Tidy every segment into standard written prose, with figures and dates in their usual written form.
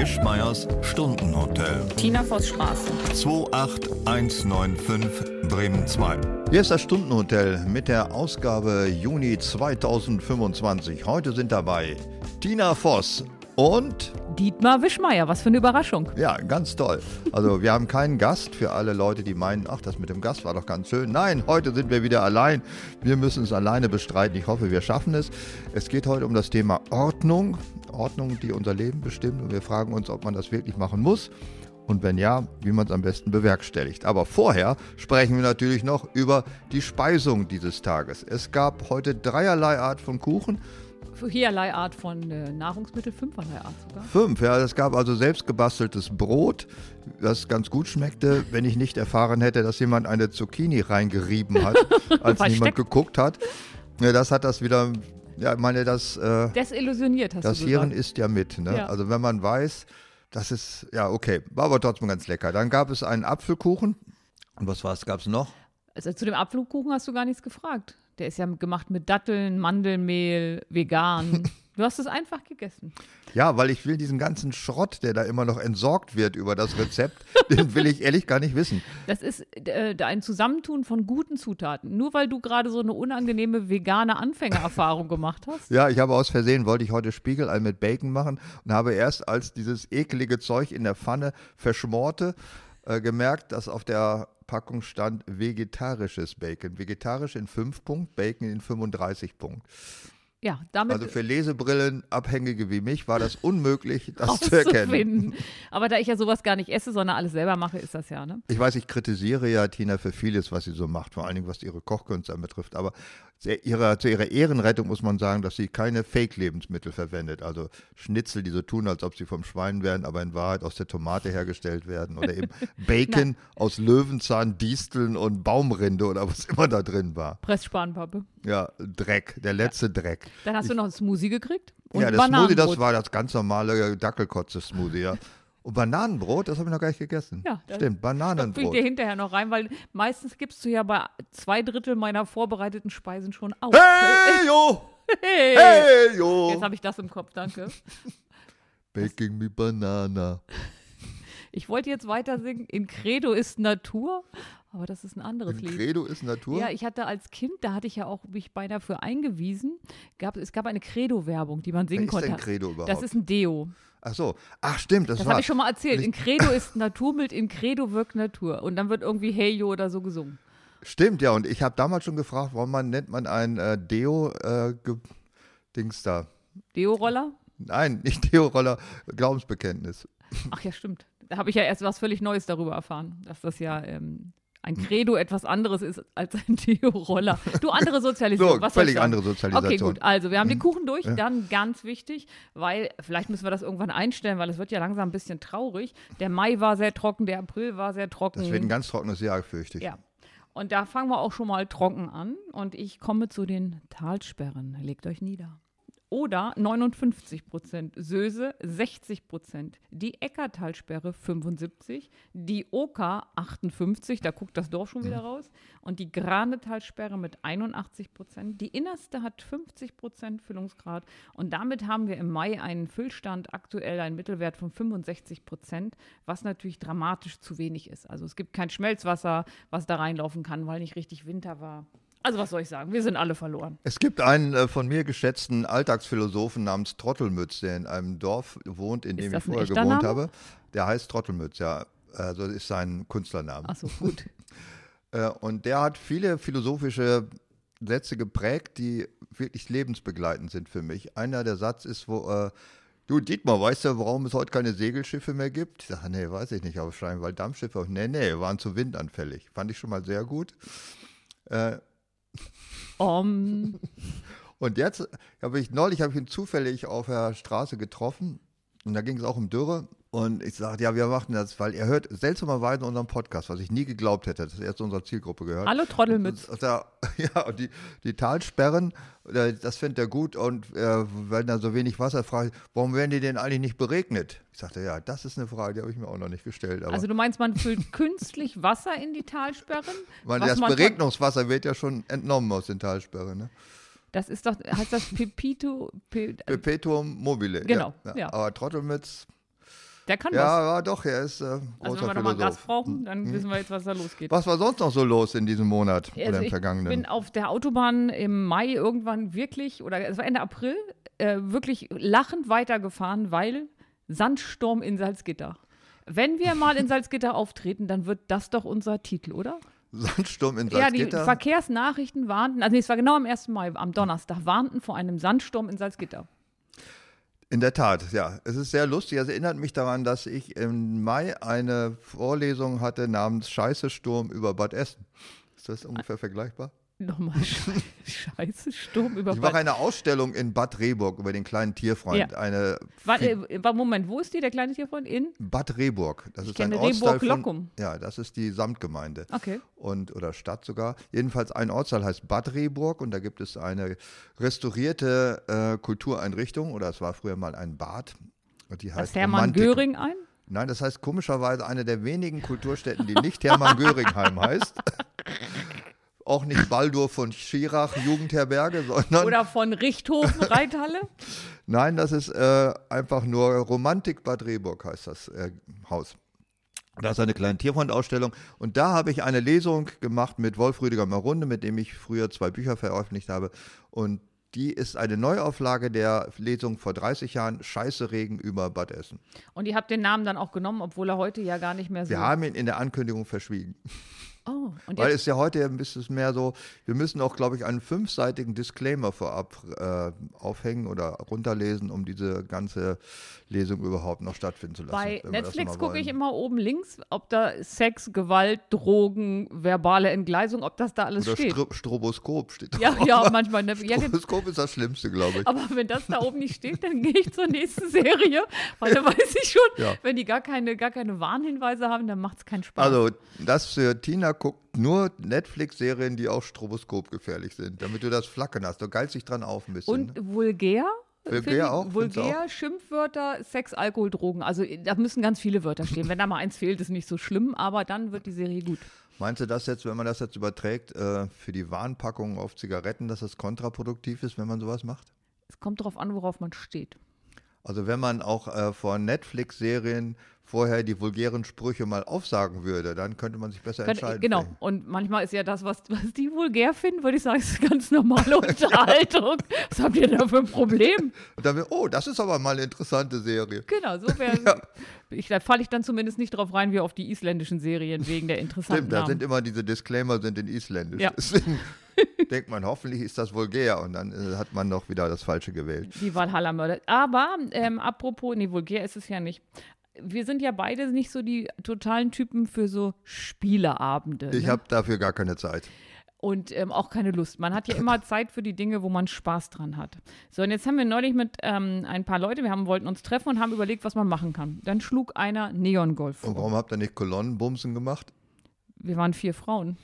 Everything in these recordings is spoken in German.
Wischmeiers Stundenhotel. Tina Voss Straße. 28195 Bremen 2. Hier ist das Stundenhotel mit der Ausgabe Juni 2025. Heute sind dabei Tina Voss und Dietmar Wischmeier, was für eine Überraschung. Ja, ganz toll. Also wir haben keinen Gast für alle Leute, die meinen, ach, das mit dem Gast war doch ganz schön. Nein, heute sind wir wieder allein. Wir müssen es alleine bestreiten. Ich hoffe, wir schaffen es. Es geht heute um das Thema Ordnung. Ordnung, die unser Leben bestimmt. Und wir fragen uns, ob man das wirklich machen muss. Und wenn ja, wie man es am besten bewerkstelligt. Aber vorher sprechen wir natürlich noch über die Speisung dieses Tages. Es gab heute dreierlei Art von Kuchen. Viererlei Art von Nahrungsmittel, fünferlei Art sogar. 5, ja. Es gab also selbstgebasteltes Brot, das ganz gut schmeckte, wenn ich nicht erfahren hätte, dass jemand eine Zucchini reingerieben hat, als niemand geguckt hat. Ja, das hat das wieder, ja, ich meine, das desillusioniert, hast du das gesagt. Hirn isst ja mit, ne? Ja. Also wenn man weiß, das ist, ja, okay, war aber trotzdem ganz lecker. Dann gab es einen Apfelkuchen. Und was gab es noch? Also zu dem Apfelkuchen hast du gar nichts gefragt. Der ist ja gemacht mit Datteln, Mandelmehl, vegan. Du hast es einfach gegessen. Ja, weil ich will diesen ganzen Schrott, der da immer noch entsorgt wird über das Rezept, den will ich ehrlich gar nicht wissen. Das ist ein Zusammentun von guten Zutaten. Nur weil du gerade so eine unangenehme vegane Anfängererfahrung gemacht hast. Ja, ich habe aus Versehen, wollte ich heute Spiegelei mit Bacon machen und habe erst, als dieses ekelige Zeug in der Pfanne verschmorte, gemerkt, dass auf der Packung stand vegetarisches Bacon. Vegetarisch in 5 Punkt, Bacon in 35 Punkt. Ja, damit Also für Lesebrillenabhängige wie mich war das unmöglich, das zu erkennen. Aber da ich ja sowas gar nicht esse, sondern alles selber mache, ist das ja, ne? Ich weiß, ich kritisiere ja Tina für vieles, was sie so macht, vor allen Dingen, was ihre Kochkünste anbetrifft. Aber zu ihrer Ehrenrettung muss man sagen, dass sie keine Fake-Lebensmittel verwendet. Also Schnitzel, die so tun, als ob sie vom Schwein wären, aber in Wahrheit aus der Tomate hergestellt werden. Oder eben Bacon aus Löwenzahn, Disteln und Baumrinde oder was immer da drin war. Pressspanpappe. Ja, Dreck, der letzte Dreck. Dann hast du noch einen Smoothie gekriegt? Und ja, das Smoothie, das war das ganz normale Dackelkotze-Smoothie, ja. Und Bananenbrot, das habe ich noch gar nicht gegessen. Ja, stimmt, Bananenbrot. Das bringt dir hinterher noch rein, weil meistens gibst du ja bei 2/3 meiner vorbereiteten Speisen schon auf. Hey, yo! Hey! Hey, yo! Jetzt habe ich das im Kopf, danke. Baking me banana. Ich wollte jetzt weiter singen, In Credo ist Natur, aber das ist ein anderes Lied. Credo ist Natur? Ja, ich hatte als Kind, da hatte ich ja auch mich beinahe für eingewiesen, es gab eine Credo-Werbung, die man singen konnte. Was ist denn Credo überhaupt? Das ist ein Deo. Ach so, ach stimmt, das habe ich schon mal erzählt. In Credo ist Naturbild, in Credo wirkt Natur. Und dann wird irgendwie Hey Yo oder so gesungen. Stimmt, ja, und ich habe damals schon gefragt, warum nennt man ein Deo-Dings da? Deo-Roller? Nein, nicht Deo-Roller, Glaubensbekenntnis. Ach ja, stimmt. Da habe ich ja erst was völlig Neues darüber erfahren, dass das ja ein Credo etwas anderes ist als ein Deo-Roller. Du, andere Sozialisierung. So, völlig andere Sozialisation. Okay, gut. Also, wir haben den Kuchen durch. Ja. Dann ganz wichtig, weil vielleicht müssen wir das irgendwann einstellen, weil es wird ja langsam ein bisschen traurig. Der Mai war sehr trocken, der April war sehr trocken. Das wird ein ganz trockenes Jahr, fürchte ich. Ja. Und da fangen wir auch schon mal trocken an. Und ich komme zu den Talsperren. Legt euch nieder. Oder 59%, Söse 60%, die Eckartalsperre 75%, die Oker 58%, da guckt das Dorf schon wieder raus, und die Granetalsperre mit 81%. Die innerste hat 50% Füllungsgrad und damit haben wir im Mai einen Füllstand, aktuell einen Mittelwert von 65%, was natürlich dramatisch zu wenig ist. Also es gibt kein Schmelzwasser, was da reinlaufen kann, weil nicht richtig Winter war. Also was soll ich sagen, wir sind alle verloren. Es gibt einen von mir geschätzten Alltagsphilosophen namens Trottelmütz, der in einem Dorf wohnt, in dem ich vorher gewohnt habe. Der heißt Trottelmütz, ja. Also ist sein Künstlername. Ach so, gut. Und der hat viele philosophische Sätze geprägt, die wirklich lebensbegleitend sind für mich. Einer der Satz ist, du Dietmar, weißt du, warum es heute keine Segelschiffe mehr gibt? Ich sage, nee, weiß ich nicht, aber wahrscheinlich, weil Dampfschiffe, nee, waren zu windanfällig. Fand ich schon mal sehr gut. Und jetzt habe ich ihn zufällig auf der Straße getroffen und da ging es auch um Dürre und ich sagte, ja, wir machen das, weil er hört seltsamerweise unseren Podcast, was ich nie geglaubt hätte, dass er zu unserer Zielgruppe gehört. Hallo Trottelmütz. Ja, und die Talsperren, das findet er gut und wenn da so wenig Wasser fragt, warum werden die denn eigentlich nicht beregnet? Ich sagte, ja, das ist eine Frage, die habe ich mir auch noch nicht gestellt. Aber also du meinst, man füllt künstlich Wasser in die Talsperren? Das Beregnungswasser wird ja schon entnommen aus den Talsperren, ne? Das ist doch, heißt das Perpetuum mobile. Genau, ja. Aber Trottelmütz, Der kann Ja, doch, er ist was. großer Also wenn wir nochmal Philosoph. Gas brauchen, dann wissen wir jetzt, was da losgeht. Was war sonst noch so los in diesem Monat oder Also im ich vergangenen? bin auf der Autobahn im Mai irgendwann wirklich, oder es war Ende April, wirklich lachend weitergefahren, weil Sandsturm in Salzgitter. Wenn wir mal in Salzgitter auftreten, dann wird das doch unser Titel, oder? Sandsturm in Ja, die Salzgitter? Verkehrsnachrichten warnten, also nee, es war genau am 1. Mai, am Donnerstag, warnten vor einem Sandsturm in Salzgitter. In der Tat, ja. Es ist sehr lustig. Es erinnert mich daran, dass ich im Mai eine Vorlesung hatte namens Scheiße-Sturm über Bad Essen. Ist das ungefähr vergleichbar? Nochmal Scheiße, Sturm über Ich mache eine Ausstellung in Bad Rehburg über den kleinen Tierfreund. Ja. Eine Moment, wo ist die, der kleine Tierfreund? In? Bad Rehburg. Das ist ein kenne Ortsteil Rehburg-Lockum. Ja, das ist die Samtgemeinde. Okay. Oder Stadt sogar. Jedenfalls ein Ortsteil heißt Bad Rehburg und da gibt es eine restaurierte Kultureinrichtung oder es war früher mal ein Bad. Und die heißt Ist Hermann Romantik. Göring ein? Nein, das heißt komischerweise eine der wenigen Kulturstätten, die nicht Hermann-Göringheim heißt. Auch nicht Baldur von Schirach Jugendherberge, sondern. Oder von Richthofen Reithalle? Nein, das ist einfach nur Romantik Bad Rehburg heißt das Haus. Da ist eine kleine Tierfreundausstellung und da habe ich eine Lesung gemacht mit Wolf Rüdiger Marunde, mit dem ich früher 2 Bücher veröffentlicht habe und die ist eine Neuauflage der Lesung vor 30 Jahren, Scheiße Regen über Bad Essen. Und ihr habt den Namen dann auch genommen, obwohl er heute ja gar nicht mehr so... Wir haben ihn in der Ankündigung verschwiegen. Oh, und Weil jetzt, es ja heute ein bisschen mehr so, wir müssen auch, glaube ich, einen 5-seitigen Disclaimer vorab aufhängen oder runterlesen, um diese ganze Lesung überhaupt noch stattfinden zu lassen. bei wenn wir das Netflix mal gucke ich wollen. immer oben links, ob da Sex, Gewalt, Drogen, verbale Entgleisung, ob das da alles Oder steht. Stroboskop steht Ja, drauf. ja, manchmal. Ne? Ja, Stroboskop ist das Schlimmste, glaube ich. aber wenn das da oben nicht steht, dann gehe ich zur nächsten Serie, weil da weiß ich schon, Ja. wenn die gar keine Warnhinweise haben, dann macht es keinen Spaß. Also, das für Tina guckt nur Netflix-Serien, die auch Stroboskop gefährlich sind, damit du das Flackern hast. Du geilst dich dran auf ein bisschen. Und ne? vulgär? Vulgär auch? Findest du Vulgär, Schimpfwörter, Sex, Alkohol, Drogen. Also da müssen ganz viele Wörter stehen. Wenn da mal eins fehlt, ist nicht so schlimm, aber dann wird die Serie gut. Meinst du das jetzt, wenn man das jetzt überträgt, für die Warnpackungen auf Zigaretten, dass das kontraproduktiv ist, wenn man sowas macht? Es kommt darauf an, worauf man steht. Also wenn man auch vor Netflix-Serien vorher die vulgären Sprüche mal aufsagen würde, dann könnte man sich besser entscheiden. Genau. vielleicht. Und manchmal ist ja das, was die vulgär finden, würde ich sagen, ist ganz normale Unterhaltung. Was habt ihr da für ein Problem? Und dann, oh, das ist aber mal eine interessante Serie. Genau, so wäre Da falle ich dann zumindest nicht drauf rein wie auf die isländischen Serien wegen der interessanten Stimmt, da Namen. sind immer diese Disclaimer sind in Isländisch. Ja. Deswegen denkt man, hoffentlich ist das vulgär und dann hat man noch wieder das Falsche gewählt. Die Valhalla-Mörder. Aber apropos, nee, vulgär ist es ja nicht. Wir sind ja beide nicht so die totalen Typen für so Spieleabende. Ich ne? habe dafür gar keine Zeit. Und auch keine Lust. Man hat ja immer Zeit für die Dinge, wo man Spaß dran hat. So, und jetzt haben wir neulich mit ein paar Leuten, wollten uns treffen und haben überlegt, was man machen kann. Dann schlug einer Neon-Golf vor. Und warum habt ihr nicht Kolonnenbumsen gemacht? Wir waren 4 Frauen.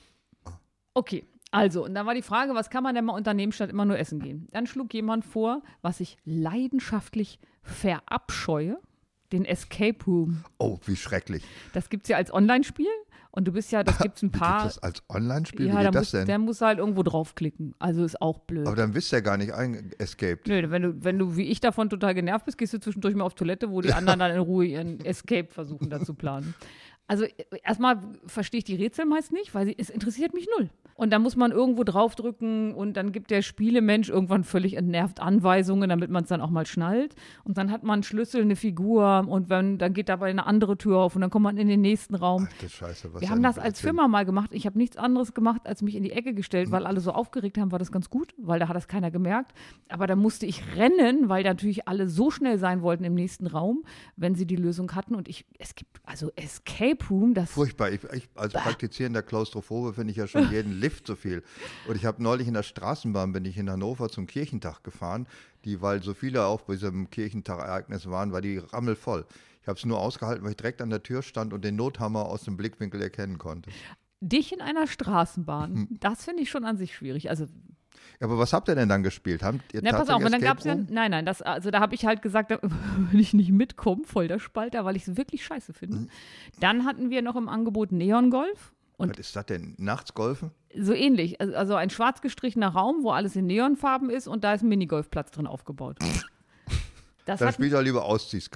Okay, also, und dann war die Frage, was kann man denn mal unternehmen, statt immer nur essen gehen? Dann schlug jemand vor, was ich leidenschaftlich verabscheue, den Escape Room. Oh, wie schrecklich. Das gibt es ja als Online-Spiel und du bist ja, das gibt es ein Wie paar. gibt es das als Online-Spiel? Ja, Wie geht das denn? der muss halt irgendwo draufklicken. Also ist auch blöd. Aber dann bist du ja gar nicht escaped. Nö, wenn du wie ich davon total genervt bist, gehst du zwischendurch mal auf Toilette, wo die anderen dann in Ruhe ihren Escape versuchen da zu planen. Also erstmal verstehe ich die Rätsel meist nicht, weil es interessiert mich null. Und dann muss man irgendwo draufdrücken und dann gibt der Spielemensch irgendwann völlig entnervt Anweisungen, damit man es dann auch mal schnallt. Und dann hat man einen Schlüssel, eine Figur und dann geht dabei eine andere Tür auf und dann kommt man in den nächsten Raum. Ach, das Scheiße, was Wir haben das als Firma mal gemacht. Ich habe nichts anderes gemacht, als mich in die Ecke gestellt, weil alle so aufgeregt haben, war das ganz gut, weil da hat das keiner gemerkt. Aber da musste ich rennen, weil natürlich alle so schnell sein wollten im nächsten Raum, wenn sie die Lösung hatten. Und es gibt also Escape Room, das Furchtbar. Ich als praktizierender Klaustrophobe finde ich ja schon jeden Lift zu viel. Und ich habe neulich in der Straßenbahn, bin ich in Hannover zum Kirchentag gefahren, weil so viele auch bei diesem Kirchentagereignis waren, war die rammelvoll. Ich habe es nur ausgehalten, weil ich direkt an der Tür stand und den Nothammer aus dem Blickwinkel erkennen konnte. dich in einer Straßenbahn, das finde ich schon an sich schwierig. Also Ja, aber was habt ihr denn dann gespielt? Habt ihr na, pass auf, und dann Escape gab es ja, Room? nein, also da habe ich halt gesagt, da will ich nicht mitkommen, voll der Spalter, weil ich es wirklich scheiße finde. Dann hatten wir noch im Angebot Neon-Golf. Und Was ist das denn? Nachts golfen? so ähnlich, also ein schwarz gestrichener Raum, wo alles in Neonfarben ist und da ist ein Minigolfplatz drin aufgebaut. Das Dann hat, spielt er lieber Ausziehskat.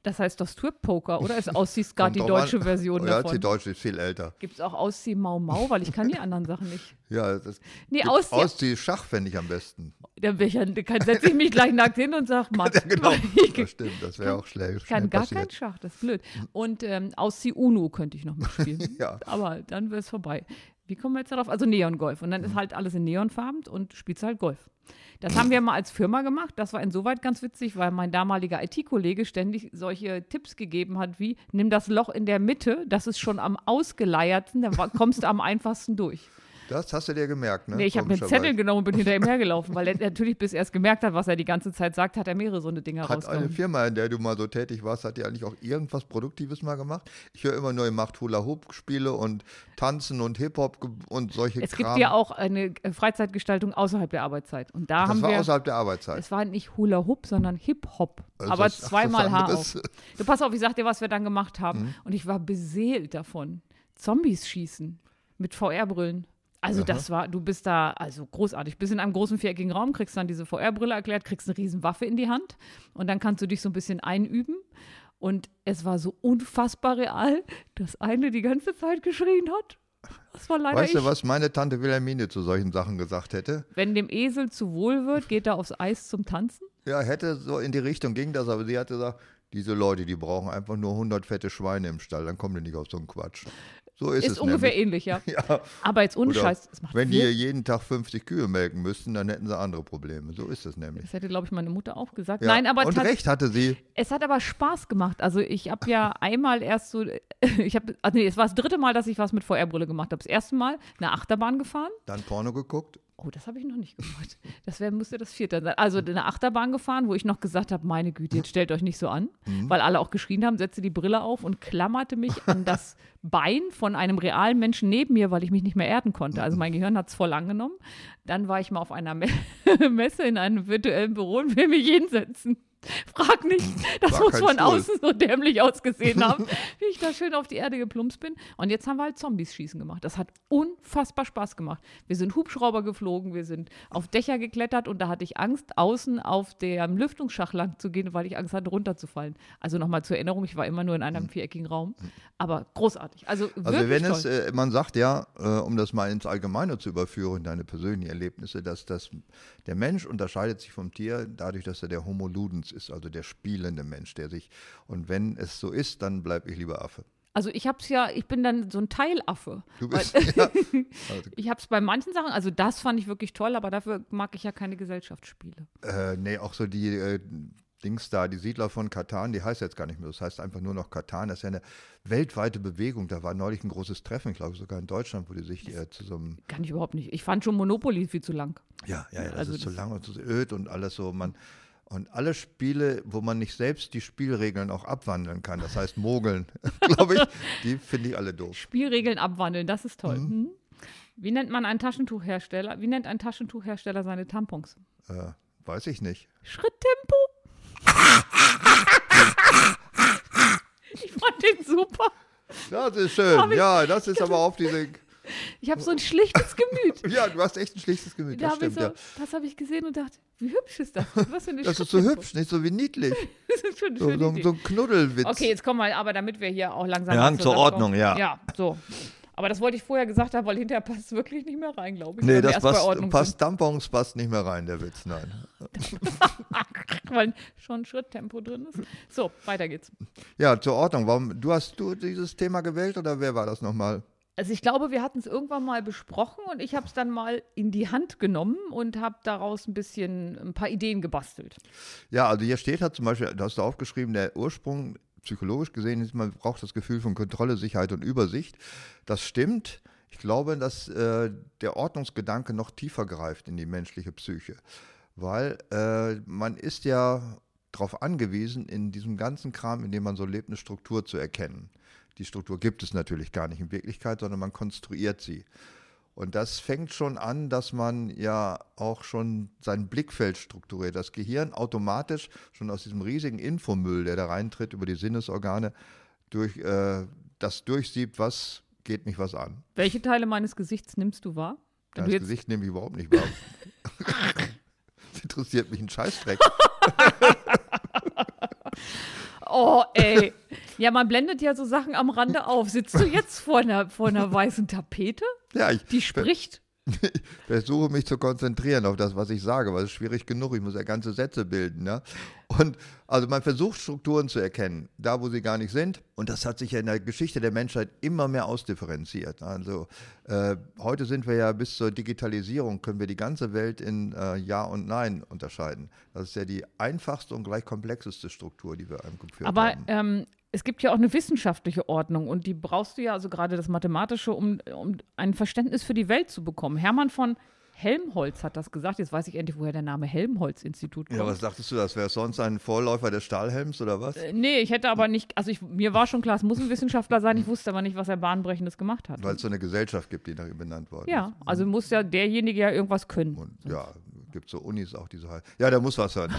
Das heißt doch Strip-Poker, oder? Ist Auszieh's gerade die Kommt drauf deutsche an. Version Ja, davon. die deutsche ist viel älter. Gibt es auch Auszieh Mau Mau, weil ich kann die anderen Sachen nicht. Ja, das Nee, Auszieh, Auszieh Schach fände ich am besten. da setze ich mich gleich nackt hin und sage, Mann, Ja, genau. ich Das stimmt, das wäre auch schnell kann gar passiert. keinen Schach, das ist blöd. Und Auszieh Uno könnte ich noch mitspielen. Ja. Aber dann wäre es vorbei. Wie kommen wir jetzt darauf? Also Neon-Golf. Und dann ist halt alles in Neonfarben und spielst halt Golf. Das haben wir mal als Firma gemacht. Das war insoweit ganz witzig, weil mein damaliger IT-Kollege ständig solche Tipps gegeben hat, wie, nimm das Loch in der Mitte, das ist schon am ausgeleierten, dann kommst du am einfachsten durch. Das hast du dir gemerkt, ne? Nee, ich habe mir einen Zettel genommen und bin hinter ihm hergelaufen, weil er natürlich, bis er es gemerkt hat, was er die ganze Zeit sagt, hat er mehrere so eine Dinger Hat eine rausgenommen. Firma, in der du mal so tätig warst, hat die eigentlich auch irgendwas Produktives mal gemacht? Ich höre immer nur, ihr macht Hula-Hoop-Spiele und Tanzen und Hip-Hop und solche Es gibt Kram. ja auch eine Freizeitgestaltung außerhalb der Arbeitszeit. Und da Das haben war wir, außerhalb der Arbeitszeit. es war nicht Hula-Hoop, sondern Hip-Hop. Also Aber das- ach, zweimal was Haar anderes. auf. Du, pass auf, ich sag dir, was wir dann gemacht haben. Mhm. Und ich war beseelt davon. Zombies schießen mit VR-Brillen. Also das war, du bist da, also großartig, bist in einem großen viereckigen Raum, kriegst dann diese VR-Brille erklärt, kriegst eine riesen Waffe in die Hand und dann kannst du dich so ein bisschen einüben. Und es war so unfassbar real, dass eine die ganze Zeit geschrien hat. Das war leider Weißt ich. du, was meine Tante Wilhelmine zu solchen Sachen gesagt hätte? Wenn dem Esel zu wohl wird, geht er aufs Eis zum Tanzen. Ja, hätte so in die Richtung ging das, aber sie hatte gesagt, diese Leute, die brauchen einfach nur 100 fette Schweine im Stall, dann kommen die nicht auf so einen Quatsch. So ist es Ist ungefähr nämlich. ähnlich, ja. Ja. Aber jetzt ohne Oder Scheiß, es macht wenn die wirklich- jeden Tag 50 Kühe melken müssten, dann hätten sie andere Probleme. So ist es nämlich. das hätte, glaube ich, meine Mutter auch gesagt. Ja. Nein, aber und recht hatte sie. es hat aber Spaß gemacht. Also ich habe ja einmal erst so, es war das dritte Mal, dass ich was mit VR-Brille gemacht habe. Das erste Mal eine Achterbahn gefahren. Dann Porno geguckt. Oh, das habe ich noch nicht gemacht. Müsste das vierte sein. Also eine Achterbahn gefahren, wo ich noch gesagt habe, meine Güte, jetzt stellt euch nicht so an. Weil alle auch geschrien haben, setzte die Brille auf und klammerte mich an das Bein von einem realen Menschen neben mir, weil ich mich nicht mehr erden konnte. Also mein Gehirn hat es voll angenommen. Dann war ich mal auf einer Messe in einem virtuellen Büro und will mich hinsetzen. Frag nicht, das War muss kein von Stuhl. außen so dämlich ausgesehen haben, wie ich da schön auf die Erde geplumpst bin. Und jetzt haben wir halt Zombies schießen gemacht. Das hat unfassbar Spaß gemacht. Wir sind Hubschrauber geflogen, wir sind auf Dächer geklettert und da hatte ich Angst, außen auf dem Lüftungsschacht lang zu gehen, weil ich Angst hatte, runterzufallen. Also nochmal zur Erinnerung, ich war immer nur in einem viereckigen Raum. Aber großartig. Also Also wirklich wenn toll. man sagt ja, um das mal ins Allgemeine zu überführen, deine persönlichen Erlebnisse, dass der Mensch unterscheidet sich vom Tier dadurch, dass er der Homo ludens ist, also der spielende Mensch, der sich, und wenn es so ist, dann bleibe ich lieber Affe. Also ich bin dann so ein Teilaffe. Du bist, ja, also, Ich habe es bei manchen Sachen, also das fand ich wirklich toll, aber dafür mag ich ja keine Gesellschaftsspiele. nee, auch so die Dings da, die Siedler von Katan, die heißt jetzt gar nicht mehr, das heißt einfach nur noch Katan, das ist ja eine weltweite Bewegung, da war neulich ein großes Treffen, ich glaube sogar in Deutschland, wo die sich zu so einem, Kann ich überhaupt nicht. Ich fand schon Monopoly viel zu lang. ja, das Also ist zu das- lang und zu öd und alles so, und alle Spiele, wo man nicht selbst die Spielregeln auch abwandeln kann, das heißt Mogeln, glaube ich, die finde ich alle doof. Spielregeln abwandeln, das ist toll. Mhm. Wie nennt ein Taschentuchhersteller seine Tampons? Weiß ich nicht. Schritttempo? Ich fand den super. Das ist schön, ja, das ist aber auf diese, Ich habe so ein schlichtes Gemüt. ja, du hast echt ein schlichtes Gemüt, Da das hab ich stimmt, so, ja. das habe ich gesehen und dachte, wie hübsch ist das? Was für eine Das ist so Schritttempo. hübsch, nicht so wie niedlich. Das ist schon eine So, schöne so, Idee. so ein Knuddelwitz. Okay, jetzt kommen wir, aber damit wir hier auch langsam Ja, mal zur Sache Ordnung, kommen. ja. Ja, so. Aber das wollte ich vorher gesagt haben, weil hinterher passt es wirklich nicht mehr rein, glaube ich. Nee, wenn wir das erst bei Ordnung passt Tampons passt nicht mehr rein, der Witz, nein. sind, weil schon Schritttempo drin ist. So, weiter geht's. Ja, zur Ordnung. Hast du dieses Thema gewählt oder wer war das nochmal? Also ich glaube, wir hatten es irgendwann mal besprochen und ich habe es dann mal in die Hand genommen und habe daraus ein paar Ideen gebastelt. Ja, also hier steht halt zum Beispiel, du hast da aufgeschrieben, der Ursprung, psychologisch gesehen, ist, man braucht das Gefühl von Kontrolle, Sicherheit und Übersicht. Das stimmt. Ich glaube, dass der Ordnungsgedanke noch tiefer greift in die menschliche Psyche. Weil man ist ja darauf angewiesen, in diesem ganzen Kram, in dem man so lebt, eine Struktur zu erkennen. Die Struktur gibt es natürlich gar nicht in Wirklichkeit, sondern man konstruiert sie. Und das fängt schon an, dass man ja auch schon sein Blickfeld strukturiert. Das Gehirn automatisch schon aus diesem riesigen Infomüll, der da reintritt über die Sinnesorgane, das durchsiebt, was geht mich was an. Welche Teile meines Gesichts nimmst du wahr? Wenn Das du jetzt, Gesicht nehme ich überhaupt nicht wahr. Das interessiert mich ein Scheißdreck. oh, Ja, man blendet ja so Sachen am Rande auf. Sitzt du jetzt vor einer weißen Tapete? Ja, Die spricht. Ich versuche mich zu konzentrieren auf das, was ich sage, weil es ist schwierig genug. Ich muss ja ganze Sätze bilden. Ja? Und also man versucht Strukturen zu erkennen, da wo sie gar nicht sind. Und das hat sich ja in der Geschichte der Menschheit immer mehr ausdifferenziert. Also heute sind wir ja bis zur Digitalisierung, können wir die ganze Welt in Ja und Nein unterscheiden. Das ist ja die einfachste und gleich komplexeste Struktur, die wir eingeführt haben. Aber es gibt ja auch eine wissenschaftliche Ordnung und die brauchst du ja, also gerade das Mathematische, um ein Verständnis für die Welt zu bekommen. Hermann von Helmholtz hat das gesagt. Jetzt weiß ich endlich, woher der Name Helmholtz-Institut kommt. Ja, was dachtest du, das wäre sonst ein Vorläufer des Stahlhelms oder was? Nee, ich hätte aber nicht, also mir war schon klar, es muss ein Wissenschaftler sein, ich wusste aber nicht, was er Bahnbrechendes gemacht hat. Weil es so eine Gesellschaft gibt, die nach ihm benannt worden ist. Ja, also muss ja derjenige ja irgendwas können. Und ja, gibt so Unis auch, die so heißen. Ja, der muss was hören.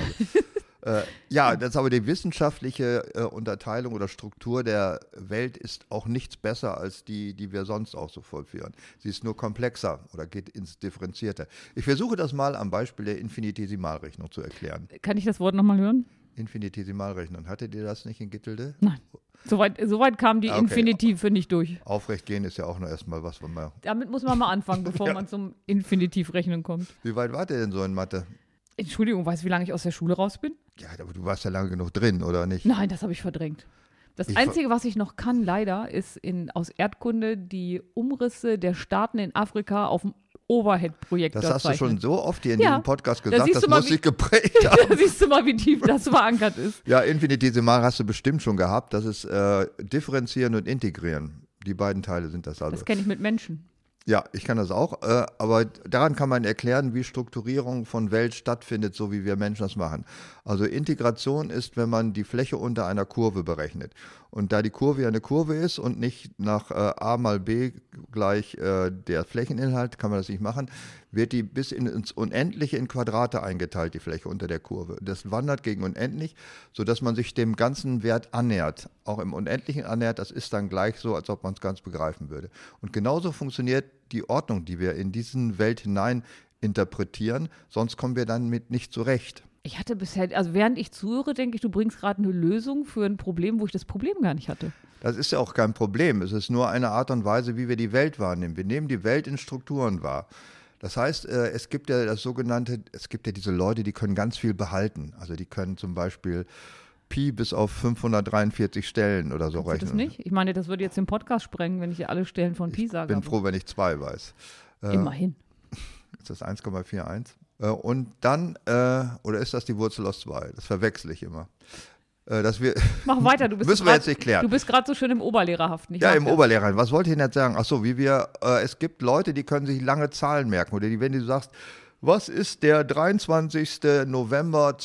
Ja, das ist aber die wissenschaftliche Unterteilung oder Struktur der Welt ist auch nichts besser als die wir sonst auch so vollführen. Sie ist nur komplexer oder geht ins Differenzierte. Ich versuche das mal am Beispiel der Infinitesimalrechnung zu erklären. Kann ich das Wort nochmal hören? Infinitesimalrechnung. Hattet ihr das nicht in Gittelde? Nein. Soweit kamen die Infinitive nicht durch. Aufrecht gehen ist ja auch noch erstmal was von mir. Damit muss man mal anfangen, bevor man zum Infinitiv-Rechnen kommt. Wie weit wart ihr denn so in Mathe? Entschuldigung, weißt du, wie lange ich aus der Schule raus bin? Ja, aber du warst ja lange genug drin, oder nicht? Nein, das habe ich verdrängt. Das Einzige, was ich noch kann, leider, ist aus Erdkunde die Umrisse der Staaten in Afrika auf dem Overhead-Projekt. Das hast du schon so oft hier in Ja, diesem Podcast gesagt, siehst das du mal, muss sich geprägt haben. Da siehst du mal, wie tief das verankert ist. Ja, Infinitesimal hast du bestimmt schon gehabt. Das ist Differenzieren und Integrieren. Die beiden Teile sind das also. Das kenne ich mit Menschen. Ja, ich kann das auch, aber daran kann man erklären, wie Strukturierung von Welt stattfindet, so wie wir Menschen das machen. Also Integration ist, wenn man die Fläche unter einer Kurve berechnet. Und da die Kurve ja eine Kurve ist und nicht nach a mal b gleich der Flächeninhalt, kann man das nicht machen, wird die bis ins Unendliche in Quadrate eingeteilt, die Fläche unter der Kurve. Das wandert gegen unendlich, sodass man sich dem ganzen Wert annähert. Auch im Unendlichen annähert, das ist dann gleich so, als ob man es ganz begreifen würde. Und genauso funktioniert die Ordnung, die wir in diesen Welt hinein interpretieren, sonst kommen wir dann mit nicht zurecht. Ich hatte bisher, also während ich zuhöre, denke ich, du bringst gerade eine Lösung für ein Problem, wo ich das Problem gar nicht hatte. Das ist ja auch kein Problem. Es ist nur eine Art und Weise, wie wir die Welt wahrnehmen. Wir nehmen die Welt in Strukturen wahr. Das heißt, es gibt ja diese Leute, die können ganz viel behalten. Also die können zum Beispiel Pi bis auf 543 Stellen oder so rechnen. Das nicht? Ich meine, das würde jetzt den Podcast sprengen, wenn ich dir alle Stellen von Pi sage. Ich bin froh, wenn ich 2 weiß. Immerhin. Ist das 1,41? Und dann, oder ist das die Wurzel aus 2? Das verwechsel ich immer. Mach weiter, müssen wir jetzt nicht klären. Du bist gerade so schön im Oberlehrerhaften. Ja, im Oberlehrer. Was wollte ich denn jetzt sagen? Achso, es gibt Leute, die können sich lange Zahlen merken. Oder wenn du sagst, was ist der 23. November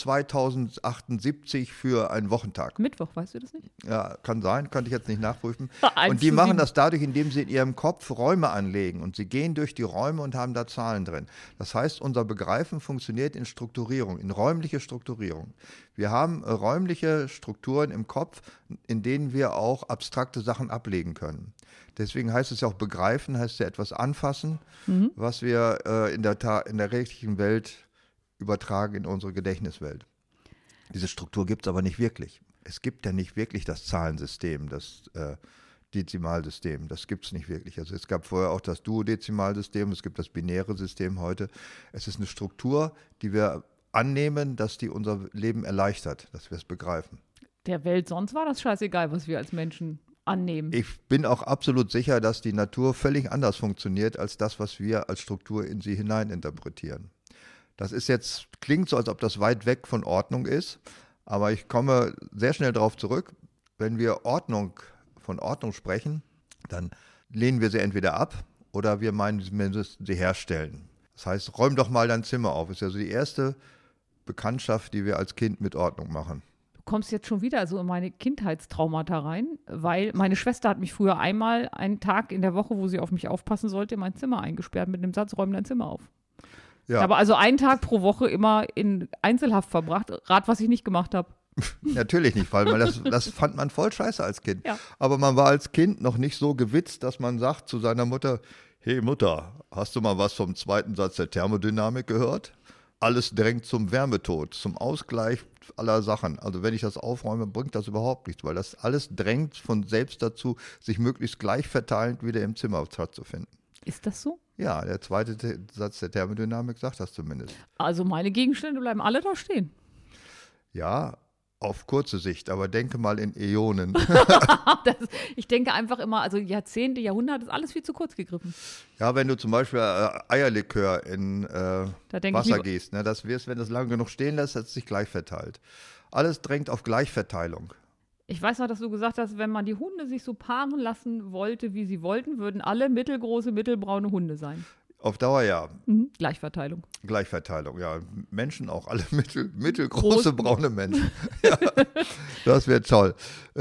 2078 für ein Wochentag? Mittwoch, weißt du das nicht? Ja, kann sein, könnte ich jetzt nicht nachprüfen. Und die machen das dadurch, indem sie in ihrem Kopf Räume anlegen und sie gehen durch die Räume und haben da Zahlen drin. Das heißt, unser Begreifen funktioniert in Strukturierung, in räumliche Strukturierung. Wir haben räumliche Strukturen im Kopf, in denen wir auch abstrakte Sachen ablegen können. Deswegen heißt es ja auch begreifen, heißt ja etwas anfassen, was wir in der rechtlichen Welt übertragen in unsere Gedächtniswelt. Diese Struktur gibt es aber nicht wirklich. Es gibt ja nicht wirklich das Zahlensystem, das Dezimalsystem. Das gibt es nicht wirklich. Also es gab vorher auch das Duodezimalsystem, es gibt das binäre System heute. Es ist eine Struktur, die wir annehmen, dass die unser Leben erleichtert, dass wir es begreifen. Der Welt sonst war das scheißegal, was wir als Menschen annehmen. Ich bin auch absolut sicher, dass die Natur völlig anders funktioniert als das, was wir als Struktur in sie hineininterpretieren. Das klingt so, als ob das weit weg von Ordnung ist, aber ich komme sehr schnell darauf zurück. Wenn wir von Ordnung sprechen, dann lehnen wir sie entweder ab oder wir meinen, wir müssten sie herstellen. Das heißt, räum doch mal dein Zimmer auf. Das ist ja so die erste Bekanntschaft, die wir als Kind mit Ordnung machen. Du kommst jetzt schon wieder so in meine Kindheitstraumata rein, weil meine Schwester hat mich früher einmal einen Tag in der Woche, wo sie auf mich aufpassen sollte, in mein Zimmer eingesperrt mit dem Satz, räum dein Zimmer auf. Ja. Aber also einen Tag pro Woche immer in Einzelhaft verbracht. Rat, was ich nicht gemacht habe. Natürlich nicht, weil das fand man voll scheiße als Kind. Ja. Aber man war als Kind noch nicht so gewitzt, dass man sagt zu seiner Mutter, hey Mutter, hast du mal was vom zweiten Satz der Thermodynamik gehört? alles drängt zum Wärmetod, zum Ausgleich aller Sachen. Also wenn ich das aufräume, bringt das überhaupt nichts, weil das alles drängt von selbst dazu, sich möglichst gleich verteilend wieder im Zimmer stattzufinden. Ist das so? Ja, der zweite Satz der Thermodynamik sagt das zumindest. Also meine Gegenstände bleiben alle da stehen. Ja, auf kurze Sicht, aber denke mal in Äonen. Ich denke einfach immer, also Jahrzehnte, Jahrhunderte ist alles viel zu kurz gegriffen. Ja, wenn du zum Beispiel Eierlikör in Wasser gießt, ne, das wirst, wenn du es lange genug stehen lässt, hat es sich gleich verteilt. Alles drängt auf Gleichverteilung. Ich weiß noch, dass du gesagt hast, wenn man die Hunde sich so paaren lassen wollte, wie sie wollten, würden alle mittelgroße, mittelbraune Hunde sein. Auf Dauer ja. Gleichverteilung. Gleichverteilung, ja. Menschen auch, alle mittelgroße braune Menschen. Ja, das wäre toll.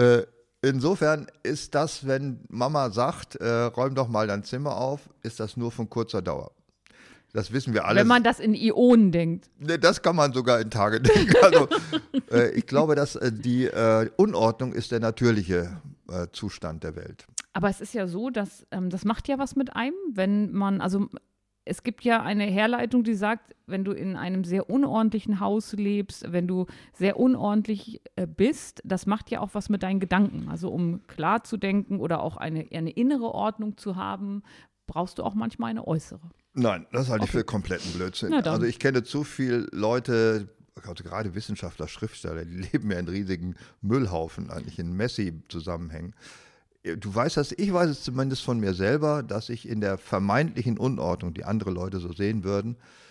Insofern ist das, wenn Mama sagt, räum doch mal dein Zimmer auf, ist das nur von kurzer Dauer. Das wissen wir alle. Wenn man das in Ionen denkt. Das kann man sogar in Tage denken. Also, ich glaube, dass die Unordnung ist der natürliche Zustand der Welt. Aber es ist ja so, dass das macht ja was mit einem, wenn man, also es gibt ja eine Herleitung, die sagt, wenn du in einem sehr unordentlichen Haus lebst, wenn du sehr unordentlich bist, das macht ja auch was mit deinen Gedanken. Also um klar zu denken oder auch eine innere Ordnung zu haben, brauchst du auch manchmal eine äußere. Nein, das halte ich für kompletten Blödsinn. Also ich kenne zu viele Leute, also gerade Wissenschaftler, Schriftsteller, die leben ja in riesigen Müllhaufen, eigentlich in Messi-Zusammenhängen. Du weißt das, ich weiß es zumindest von mir selber, dass ich in der vermeintlichen Unordnung, die andere Leute so sehen würden,